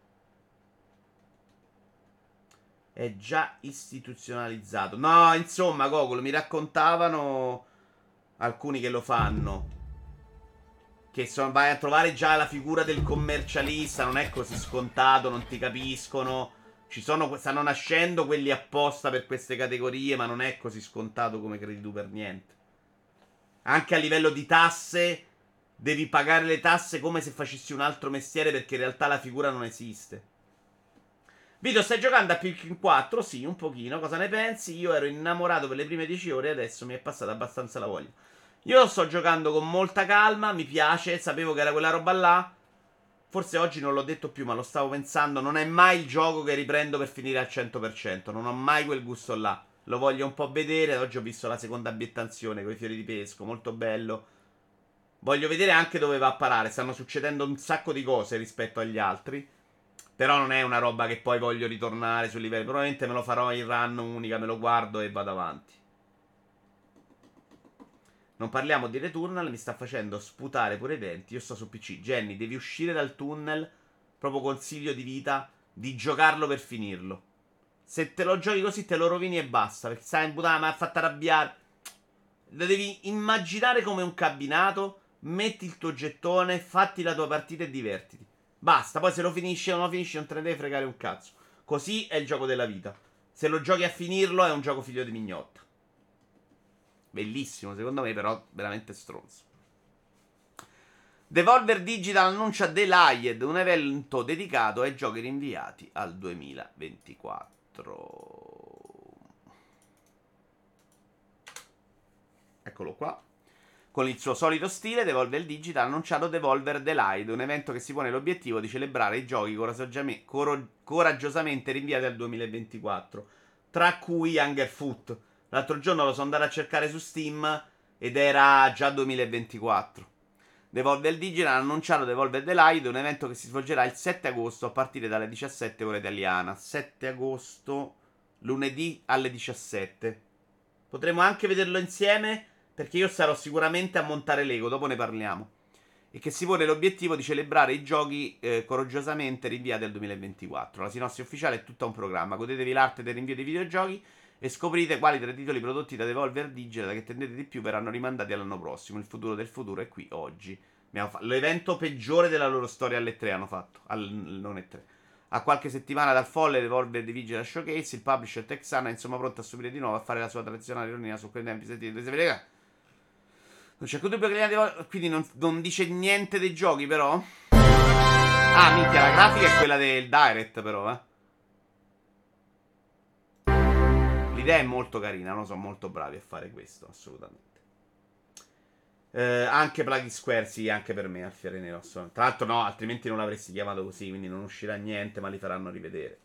È già istituzionalizzato. No, insomma, Gogol, mi raccontavano alcuni che lo fanno. Che so, vai a trovare già la figura del commercialista. Non è così scontato, non ti capiscono. Ci sono, stanno nascendo quelli apposta per queste categorie, ma non è così scontato come credi tu per niente. Anche a livello di tasse, devi pagare le tasse come se facessi un altro mestiere, perché in realtà la figura non esiste. Vito, stai giocando a Pikmin quattro? Sì, un pochino. Cosa ne pensi? Io ero innamorato per le prime dieci ore e adesso mi è passata abbastanza la voglia. Io sto giocando con molta calma, mi piace, sapevo che era quella roba là. Forse oggi non l'ho detto più, ma lo stavo pensando. Non è mai il gioco che riprendo per finire al cento per cento. Non ho mai quel gusto là. Lo voglio un po' vedere. Oggi ho visto la seconda ambientazione con i fiori di pesco, molto bello. Voglio vedere anche dove va a parare. Stanno succedendo un sacco di cose rispetto agli altri. Però non è una roba che poi voglio ritornare sul livello. Probabilmente me lo farò in run unica, me lo guardo e vado avanti. Non parliamo di Returnal, mi sta facendo sputare pure i denti. Io sto su P C. Jenny, devi uscire dal tunnel. Proprio consiglio di vita di giocarlo per finirlo. Se te lo giochi così te lo rovini e basta. Perché stai in puttana, mi ha fatto arrabbiare. Lo devi immaginare come un cabinato. Metti il tuo gettone, fatti la tua partita e divertiti. Basta, poi se lo finisci o non lo finisci non te ne devi fregare un cazzo. Così è il gioco della vita. Se lo giochi a finirlo è un gioco figlio di mignotta. Bellissimo secondo me, però veramente stronzo. Devolver Digital annuncia Delayed, un evento dedicato ai giochi rinviati al duemilaventiquattro. Eccolo qua. Con il suo solito stile, Devolver Digital ha annunciato Devolver Delayed, un evento che si pone l'obiettivo di celebrare i giochi coraggiosamente rinviati al duemilaventiquattro, tra cui Hungerfoot. L'altro giorno lo sono andato a cercare su Steam ed era già duemilaventiquattro. Devolver Digital ha annunciato Devolver Delayed, un evento che si svolgerà il sette agosto a partire dalle diciassette ore italiana. sette agosto, lunedì alle diciassette. Potremo anche vederlo insieme, perché io sarò sicuramente a montare Lego, dopo ne parliamo. E che si pone l'obiettivo di celebrare i giochi eh, coraggiosamente rinviati al duemilaventiquattro. La sinossi ufficiale è tutta un programma. Godetevi l'arte del rinvio dei videogiochi e scoprite quali tra i titoli prodotti da Devolver Digital che tendete di più verranno rimandati all'anno prossimo. Il futuro del futuro è qui oggi. Fa- L'evento peggiore della loro storia alle tre hanno fatto. Al, non è tre. A qualche settimana dal folle Devolver Digital Showcase, il publisher texano è insomma pronto a subire di nuovo a fare la sua tradizionale ironia su quei tempi. Sentite, sapete? Non c'è dubbio che Devolver, quindi non, non dice niente dei giochi, però. Ah, minchia, la grafica è quella del Direct, però, eh. L'idea è molto carina, no? Sono molto bravi a fare questo, assolutamente. Eh, anche Plugin Square, sì, anche per me, Alfiere Nero. Tra l'altro no, altrimenti non l'avresti chiamato così, quindi non uscirà niente, ma li faranno rivedere.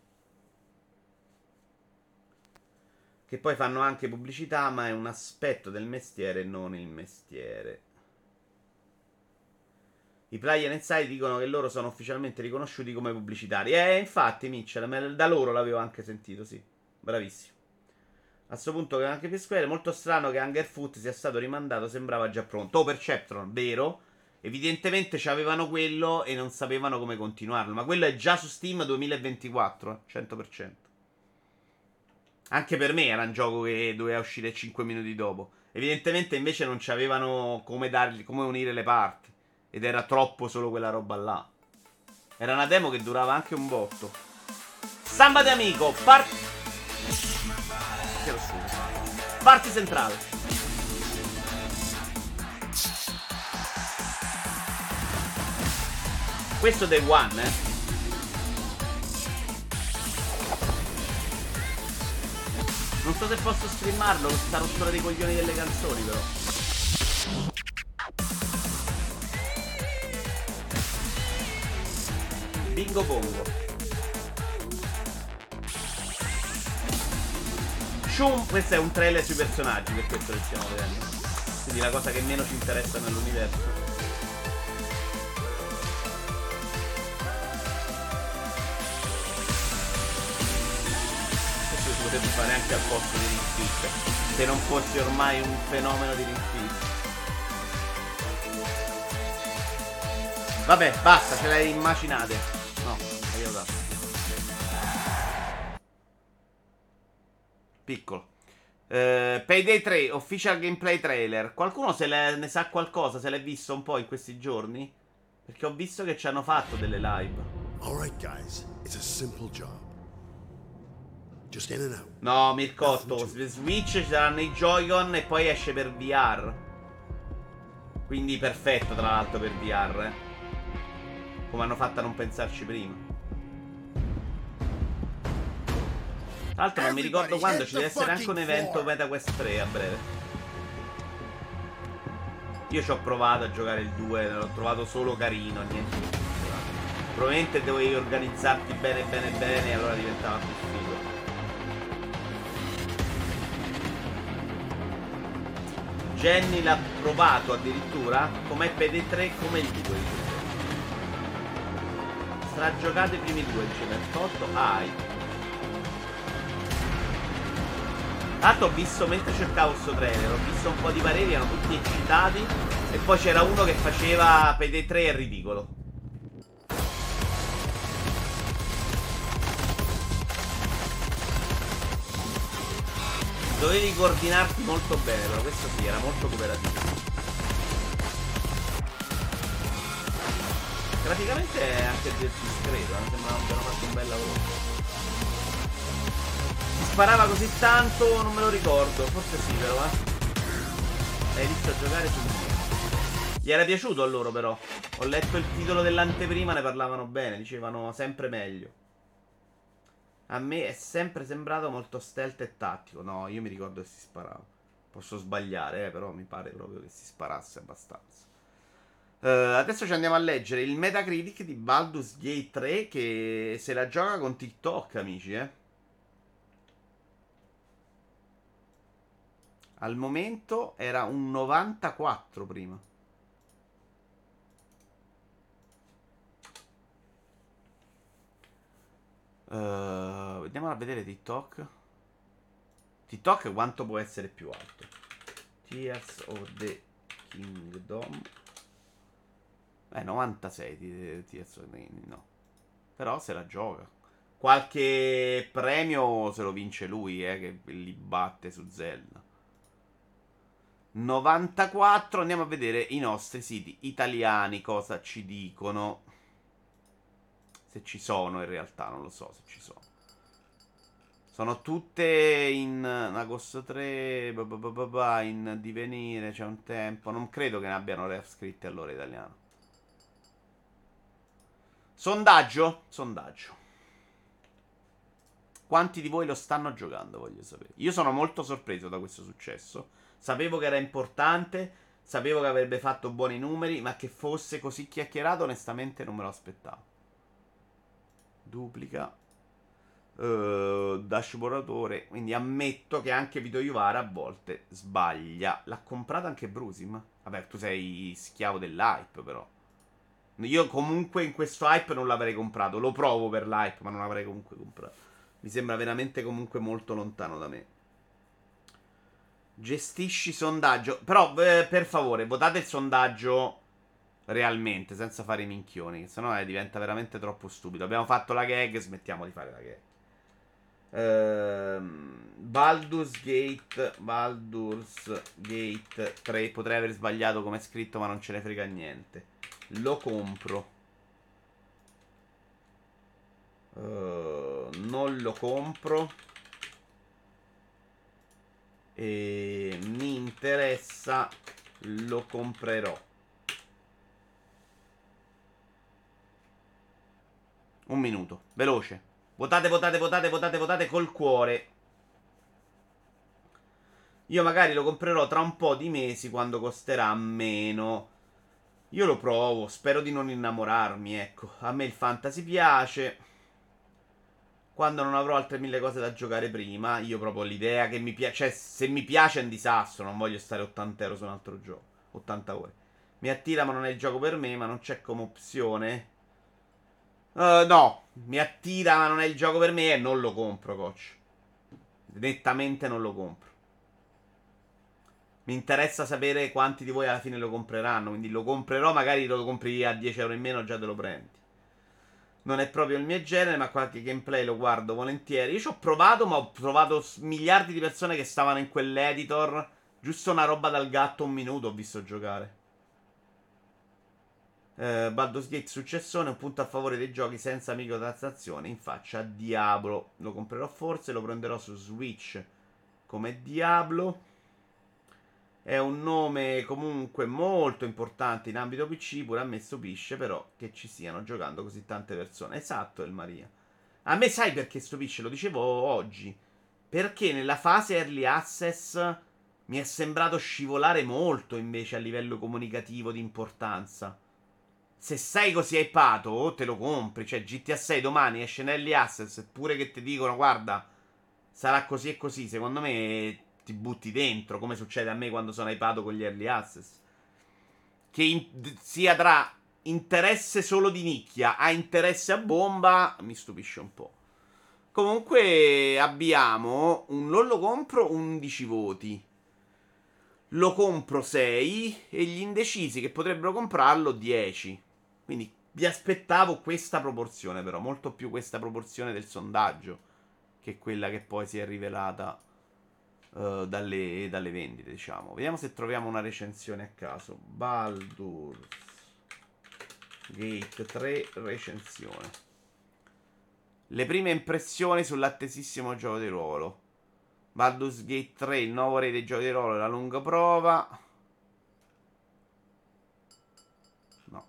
Che poi fanno anche pubblicità, ma è un aspetto del mestiere, non il mestiere. I player inside dicono che loro sono ufficialmente riconosciuti come pubblicitari. Eh, infatti, Mitchell, da loro l'avevo anche sentito, sì. Bravissimo. A questo punto, che anche per Square, è molto strano che Hungerfoot sia stato rimandato, sembrava già pronto. Oh, Perceptron, vero? Evidentemente c'avevano quello e non sapevano come continuarlo. Ma quello è già su Steam duemilaventiquattro, eh, cento per cento. Anche per me era un gioco che doveva uscire cinque minuti dopo. Evidentemente invece non c'avevano come dargli, come unire le parti. Ed era troppo solo quella roba là. Era una demo che durava anche un botto. Samba di amico, part... Parti centrale. Questo Day One, eh. Non so se posso streamarlo con sta rottura dei coglioni delle canzoni, però. Bingo bongo. Shum, questo è un trailer sui personaggi, per questo che stiamo vedendo. Quindi la cosa che meno ci interessa nell'universo. Questo si potrebbe fare anche al posto di Ring Fit, se non fosse ormai un fenomeno di Ring Fit. Vabbè, basta, ce le immaginate. No, aiutato. Piccolo. Uh, Payday tre, official gameplay trailer. Qualcuno se le, ne sa qualcosa? Se l'è visto un po' in questi giorni? Perché ho visto che ci hanno fatto delle live. Alright guys, it's a simple job. Just in and out. No, Mircotto, Switch ci saranno i Joy-Con e poi esce per V R. Quindi perfetto tra l'altro per V R, eh. Come hanno fatto a non pensarci prima. Tra l'altro non mi ricordo quando, ci deve essere anche un evento MetaQuest tre a breve. Io ci ho provato a giocare il due, l'ho trovato solo carino, niente. Probabilmente dovevi organizzarti bene bene bene e allora diventava più figo. Jenny l'ha provato addirittura, come Payday tre come il due. Sarà giocato i primi due, dice Mercotto. Ai. Tanto ho visto, mentre cercavo questo trailer, ho visto un po' di pareri, erano tutti eccitati. E poi c'era uno che faceva Payday tre è ridicolo. Dovevi coordinarti molto bene, però questo sì, era molto cooperativo. Graficamente è anche discreto, mi sembra che abbiano fatto un bel lavoro. Si sparava così tanto, non me lo ricordo, forse sì però, eh. Hai visto a giocare su me. Gli era piaciuto a loro però. Ho letto il titolo dell'anteprima, ne parlavano bene, dicevano sempre meglio. A me è sempre sembrato molto stealth e tattico. No, io mi ricordo che si sparava. Posso sbagliare, eh, però mi pare proprio che si sparasse abbastanza. Uh, adesso ci andiamo a leggere il Metacritic di Baldur's Gate tre, che se la gioca con TikTok, amici, eh. Al momento era un novantaquattro prima. Uh, andiamo a vedere TikTok. TikTok quanto può essere più alto? Tears of the Kingdom. Eh, novantasei di Tears of the Kingdom, no. Però se la gioca. Qualche premio se lo vince lui, eh, che li batte su Zelda. novantaquattro, andiamo a vedere i nostri siti italiani cosa ci dicono. Se ci sono in realtà, non lo so se ci sono. Sono tutte in agosto tre, bah bah bah bah, in divenire, c'è un tempo. Non credo che ne abbiano ref scritti allora italiano. Sondaggio? Sondaggio. Quanti di voi lo stanno giocando, voglio sapere. Io sono molto sorpreso da questo successo. Sapevo che era importante, sapevo che avrebbe fatto buoni numeri, ma che fosse così chiacchierato onestamente non me lo aspettavo. Duplica uh, dashboardatore. Quindi ammetto che anche Vito Iuvara a volte sbaglia. L'ha comprato anche Brusim. Vabbè, tu sei schiavo dell'hype però. Io comunque in questo hype non l'avrei comprato. Lo provo per l'hype, ma non l'avrei comunque comprato. Mi sembra veramente comunque molto lontano da me. Gestisci sondaggio. Però, eh, per favore, votate il sondaggio realmente, senza fare i minchioni, che sennò eh, diventa veramente troppo stupido. Abbiamo fatto la gag, smettiamo di fare la gag. Ehm, Baldur's Gate Baldur's Gate tre. Potrei aver sbagliato come è scritto, ma non ce ne frega niente. Lo compro. Uh, non lo compro. E mi interessa. Lo comprerò. Un minuto, veloce. Votate, votate, votate, votate, votate col cuore. Io magari lo comprerò tra un po' di mesi, quando costerà meno. Io lo provo, spero di non innamorarmi, ecco. A me il fantasy piace. Quando non avrò altre mille cose da giocare prima, io proprio l'idea che mi piace. Cioè, se mi piace è un disastro, non voglio stare ottanta euro su un altro gioco. ottanta ore. Mi attira, ma non è il gioco per me, ma non c'è come opzione. Uh, no, mi attira, ma non è il gioco per me e non lo compro, coach. Nettamente non lo compro. Mi interessa sapere quanti di voi alla fine lo compreranno. Quindi lo comprerò, magari lo compri a dieci euro in meno, già te lo prendi. Non è proprio il mio genere, ma qualche gameplay lo guardo volentieri. Io ci ho provato, ma ho trovato miliardi di persone che stavano in quell'editor. Giusto una roba dal gatto, un minuto ho visto giocare. Uh, Baldur's Gate successone, un punto a favore dei giochi senza microtransazioni. In faccia a Diablo. Lo comprerò forse, lo prenderò su Switch come Diablo. È un nome comunque molto importante in ambito P C. Pure a me stupisce però che ci stiano giocando così tante persone. Esatto, El Maria. A me sai perché stupisce? Lo dicevo oggi. Perché nella fase Early Access mi è sembrato scivolare molto invece a livello comunicativo di importanza. Se sei così hypato, te lo compri. Cioè G T A sei domani esce in Early Access, eppure che ti dicono guarda, sarà così e così. Secondo me ti butti dentro, come succede a me quando sono hypato con gli Early Access. Che in, sia tra interesse solo di nicchia a interesse a bomba, mi stupisce un po'. Comunque abbiamo un non lo compro undici voti. Lo compro sei e gli indecisi che potrebbero comprarlo dieci. Quindi vi aspettavo questa proporzione, però molto più questa proporzione del sondaggio che quella che poi si è rivelata uh, dalle, dalle vendite, diciamo. Vediamo se troviamo una recensione a caso. Baldur's Gate tre recensione. Le prime impressioni sull'attesissimo gioco di ruolo. Baldur's Gate tre, il nuovo re dei giochi di ruolo, la lunga prova. No.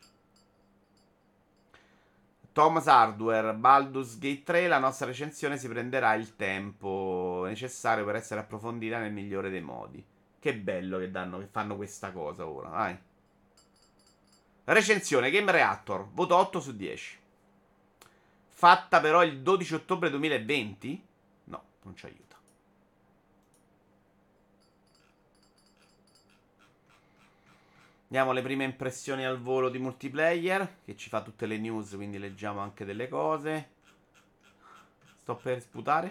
Thomas Hardware, Baldur's Gate tre, la nostra recensione si prenderà il tempo necessario per essere approfondita nel migliore dei modi. Che bello che danno, che fanno questa cosa ora, dai. Recensione Game Reactor, voto otto su dieci. Fatta però il dodici ottobre duemilaventi? No, non ci aiuta. Andiamo alle prime impressioni al volo di multiplayer, che ci fa tutte le news, quindi leggiamo anche delle cose. Sto per sputare.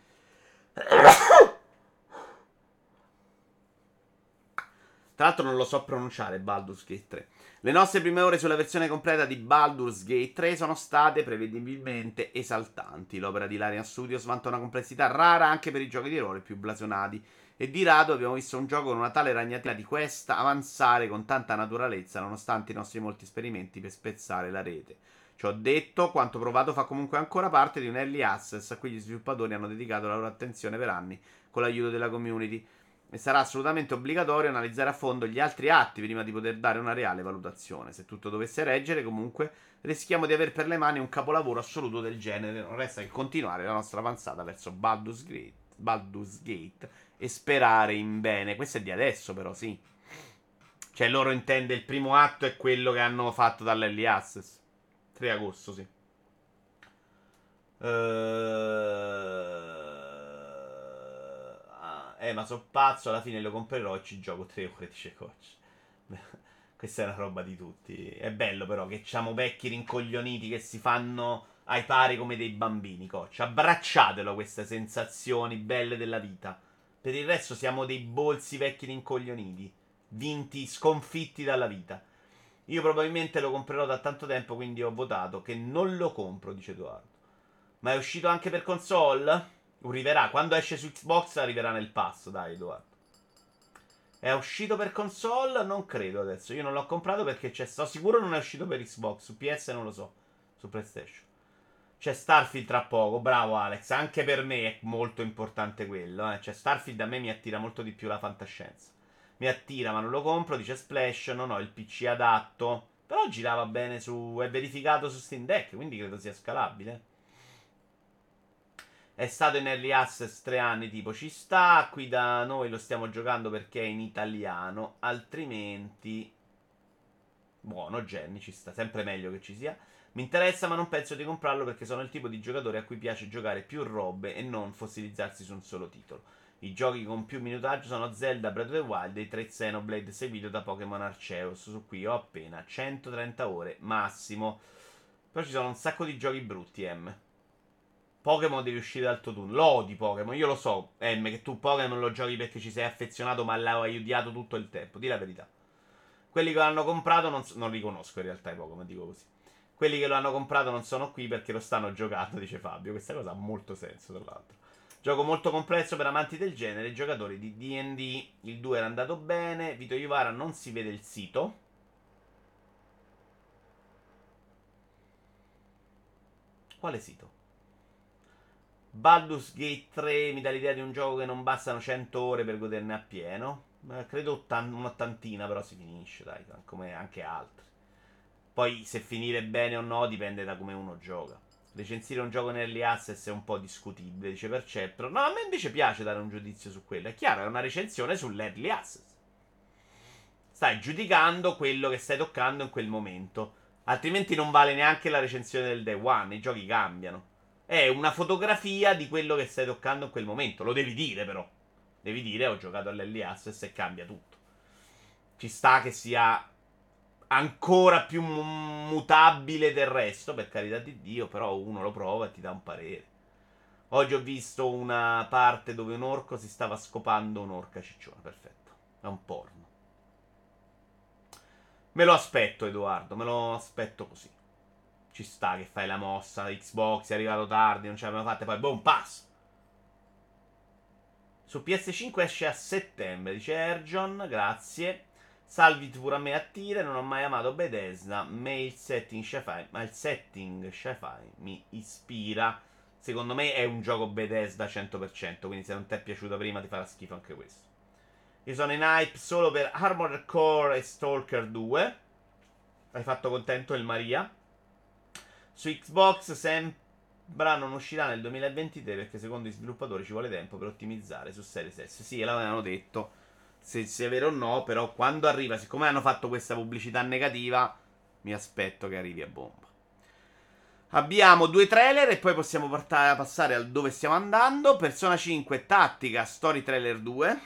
Tra l'altro non lo so pronunciare, Baldur's Gate tre. Le nostre prime ore sulla versione completa di Baldur's Gate tre sono state prevedibilmente esaltanti. L'opera di Larian Studios vanta una complessità rara anche per i giochi di ruolo più blasonati. E di rado abbiamo visto un gioco con una tale ragnatina di quest avanzare con tanta naturalezza, nonostante i nostri molti esperimenti per spezzare la rete. Ciò detto, quanto provato fa comunque ancora parte di un early access a cui gli sviluppatori hanno dedicato la loro attenzione per anni con l'aiuto della community. E sarà assolutamente obbligatorio analizzare a fondo gli altri atti prima di poter dare una reale valutazione. Se tutto dovesse reggere, comunque, rischiamo di aver per le mani un capolavoro assoluto del genere. Non resta che continuare la nostra avanzata verso Baldur's Gate, Baldur's Gate e sperare in bene. Questo è di adesso, però, sì. Cioè, loro intende il primo atto è quello che hanno fatto dall'Early Access. tre agosto, sì. Ehm... Eh, ma so pazzo, alla fine lo comprerò e ci gioco tre ore, dice Coach. Questa è una roba di tutti. È bello però che c'hanno vecchi rincoglioniti che si fanno ai pari come dei bambini, coach. Abbracciatelo queste sensazioni belle della vita. Per il resto siamo dei bolsi vecchi rincoglioniti, vinti, sconfitti dalla vita. Io probabilmente lo comprerò da tanto tempo, quindi ho votato che non lo compro, dice Edoardo. Ma è uscito anche per console? Arriverà, quando esce su Xbox arriverà nel pass, dai Edoardo. È uscito per console? Non credo adesso. Io non l'ho comprato perché c'è. Sto sicuro non è uscito per Xbox. Su P S non lo so. Su PlayStation. C'è Starfield tra poco. Bravo Alex. Anche per me è molto importante quello. Eh. Cioè Starfield a me mi attira molto di più la fantascienza. Mi attira ma non lo compro. Dice Splash. Non ho il P C adatto. Però girava bene su. È verificato su Steam Deck. Quindi credo sia scalabile. È stato in Early Access tre anni, tipo ci sta. Qui da noi lo stiamo giocando perché è in italiano. Altrimenti buono, Jenny, ci sta. Sempre meglio che ci sia. Mi interessa ma non penso di comprarlo perché sono il tipo di giocatore a cui piace giocare più robe e non fossilizzarsi su un solo titolo. I giochi con più minutaggio sono Zelda, Breath of the Wild e i tre Xenoblade seguito da Pokémon Arceus. Su cui ho appena centotrenta ore massimo. Però ci sono un sacco di giochi brutti, M. Pokémon devi uscire dal tuo turno. Lo odi Pokémon, io lo so, M, che tu Pokémon lo giochi perché ci sei affezionato ma l'hai odiato tutto il tempo. Di la verità. Quelli che l'hanno comprato non, non li conosco in realtà i Pokémon, dico così. Quelli che lo hanno comprato non sono qui perché lo stanno giocando, dice Fabio. Questa cosa ha molto senso, tra l'altro. Gioco molto complesso per amanti del genere. Giocatori di D and D. Il due era andato bene. Vito Iuvara non si vede il sito. Quale sito? Baldur's Gate tre mi dà l'idea di un gioco che non bastano cento ore per goderne appieno. Eh, credo ottan- un'ottantina, però si finisce, dai, come anche altri. Poi se finire bene o no dipende da come uno gioca. Recensire un gioco in Early Access è un po' discutibile, dice Perceptro. No, a me invece piace dare un giudizio su quello. È chiaro, è una recensione sull'Early Access. Stai giudicando quello che stai toccando in quel momento. Altrimenti non vale neanche la recensione del Day One, i giochi cambiano. È una fotografia di quello che stai toccando in quel momento. Lo devi dire però. Devi dire ho giocato all'Early Access e cambia tutto. Ci sta che sia ancora più mutabile del resto, per carità di Dio. Però uno lo prova e ti dà un parere. Oggi ho visto una parte dove un orco si stava scopando un'orca cicciona. Perfetto. È un porno. Me lo aspetto Edoardo. Me lo aspetto così. Ci sta che fai la mossa. Xbox è arrivato tardi, non ce l'abbiamo fatta. Poi boom, pass. Su P S cinque esce a settembre, dice Erjon. Grazie. Salvit pure a me attira. Non ho mai amato Bethesda. Ma il setting sci-fi. Ma il setting sci-fi mi ispira. Secondo me è un gioco Bethesda cento per cento. Quindi se non ti è piaciuto prima ti farà schifo anche questo. Io sono in hype solo per Armored Core e Stalker due. Hai fatto contento il Maria. Su Xbox sembra non uscirà nel duemilaventitré perché secondo i sviluppatori ci vuole tempo per ottimizzare su Series S. Sì, l'avevano detto, se, se è vero o no, però quando arriva, siccome hanno fatto questa pubblicità negativa, mi aspetto che arrivi a bomba. Abbiamo due trailer e poi possiamo portare, passare al dove stiamo andando. Persona cinque Tattica Story Trailer due.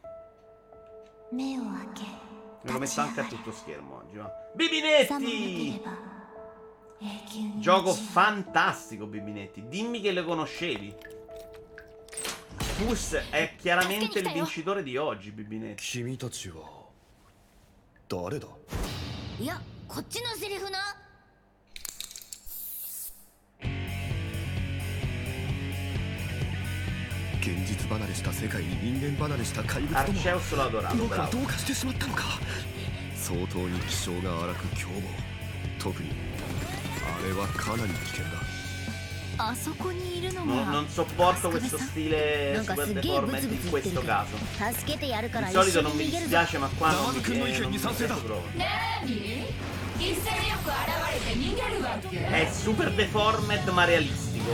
Me lo metto anche a tutto schermo oggi, va. Bibinetti! Gioco fantastico, Bibinetti. Dimmi che lo conoscevi. Pus è chiaramente il vincitore di oggi, Bibinetti. 君たちは誰だ? いや、こっちのセリフな。 現実離れした世界に人間離れした怪物とも Arceus lo adoravo, 僕は bravo. どうかしてしまったのか。相当に気性が荒く凶暴。特にあれはかなり危険だ。 あそこにいるの Non, が non sopporto questo stile なんか super すっげえブ deformed ツブ in ツ言って questo るけど caso. 助けてやるから Di 一緒 solito に non mi 逃げるぞ dispiace, ma qua non mi, Damaku no eh, Iken non ni mi sansei da. provo. 一斉よく現れて逃げるわけ È super deformed ma realistico.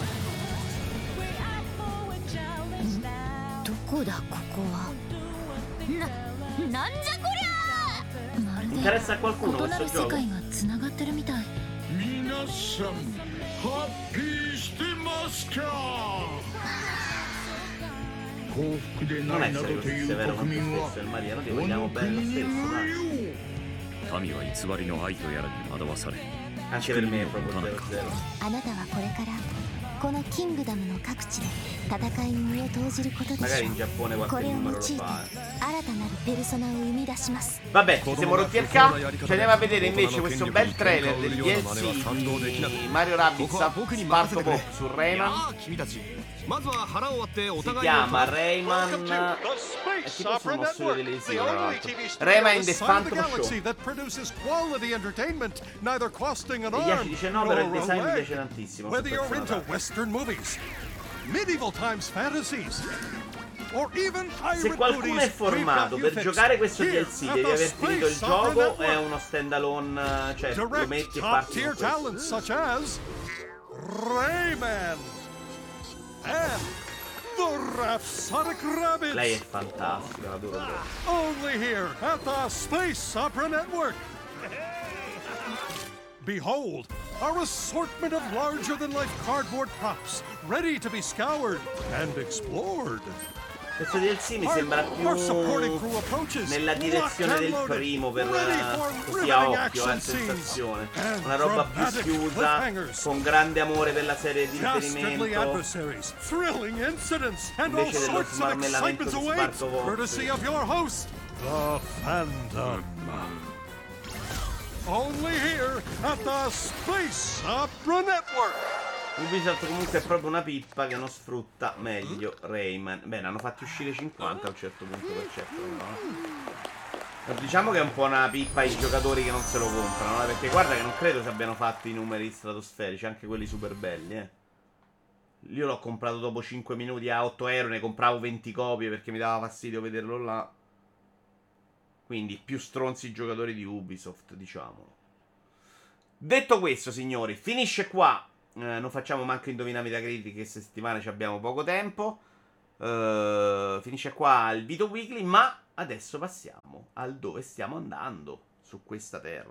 どこだここは。な、なんじゃこりゃ。まるで Interessa a qualcuno 異な questo る世 gioco? 界がつながってるみたい。 皆さんハッピーしてますか。幸福で Non ないな essere どと così いう severo con 国 te 民は stesso, il Mariano ti こ vogliamo の bene lo 国に stesso, 無 dai. 用。 神は偽りの愛とやらに惑わされ Anche per me è proprio zero zero. あなたはこれからこのキングダムの各地で戦いに身を投じることでし Magari ょ in う。 Giappone こ qualche れを用い numero て lo 新 fa. たなるペルソナを生み出します Vabbè, ci siamo rotti il ca. Ci andiamo a vedere invece questo bel trailer del D L C di Mario Rabbids Sparto Pop su Rayman. 君たちまずは腹を割ってお Si 互い chiama Rayman. È tipo sul uno studio televisivo, tra l'altro. Rayman in the Phantom Show. that produces quality entertainment, neither costing an E Yashi arm dice no, però il nor a design mi leg. piace tantissimo. Whether questo you're into personaggio. Western movies, medieval times fantasies, or even Se pirate qualcuno è booties, formato we've per got you giocare fixed. questo D L Here C at devi the aver finito il Space Opera gioco, è Network. uno standalone, cioè lo Direct metti e top parti tier con questo. talents such as Rayman and the Rhapsodic Rabbits. Lei è fantastica, l'adoro proprio. Only here at the Space Opera Network. Behold, our assortment of larger-than-life cardboard props, ready to be scoured and explored. Questo D L C mi sembra più Our supporting crew approaches, nella direzione locked and del loaded, primo, per ready for così a riveting occhio, action eh, scenes sensazione. and Una roba più dramatic schiusa, cliffhangers. con grande amore per la serie di Dastardly riferimento. adversaries, thrilling incidents, and all Invece dello sorts of smarmellamento excitements di await, Sparto Pop. courtesy of your host, the Phantom. Only here at the Space Opera Network. Ubisoft comunque è proprio una pippa che non sfrutta meglio Rayman. Beh, ne hanno fatti uscire cinquanta a un certo punto, per certo, no? Diciamo che è un po' una pippa ai giocatori che non se lo comprano, eh? Perché guarda che non credo si abbiano fatti i numeri stratosferici, anche quelli super belli, eh. Io l'ho comprato dopo cinque minuti a otto euro, ne compravo venti copie perché mi dava fastidio vederlo là. Quindi più stronzi i giocatori di Ubisoft, diciamolo. Detto questo, signori, finisce qua. Eh, non facciamo manco Indovina Metacritic, che queste settimane ci abbiamo poco tempo. Eh, finisce qua il Vito Weekly, ma adesso passiamo al dove stiamo andando su questa terra.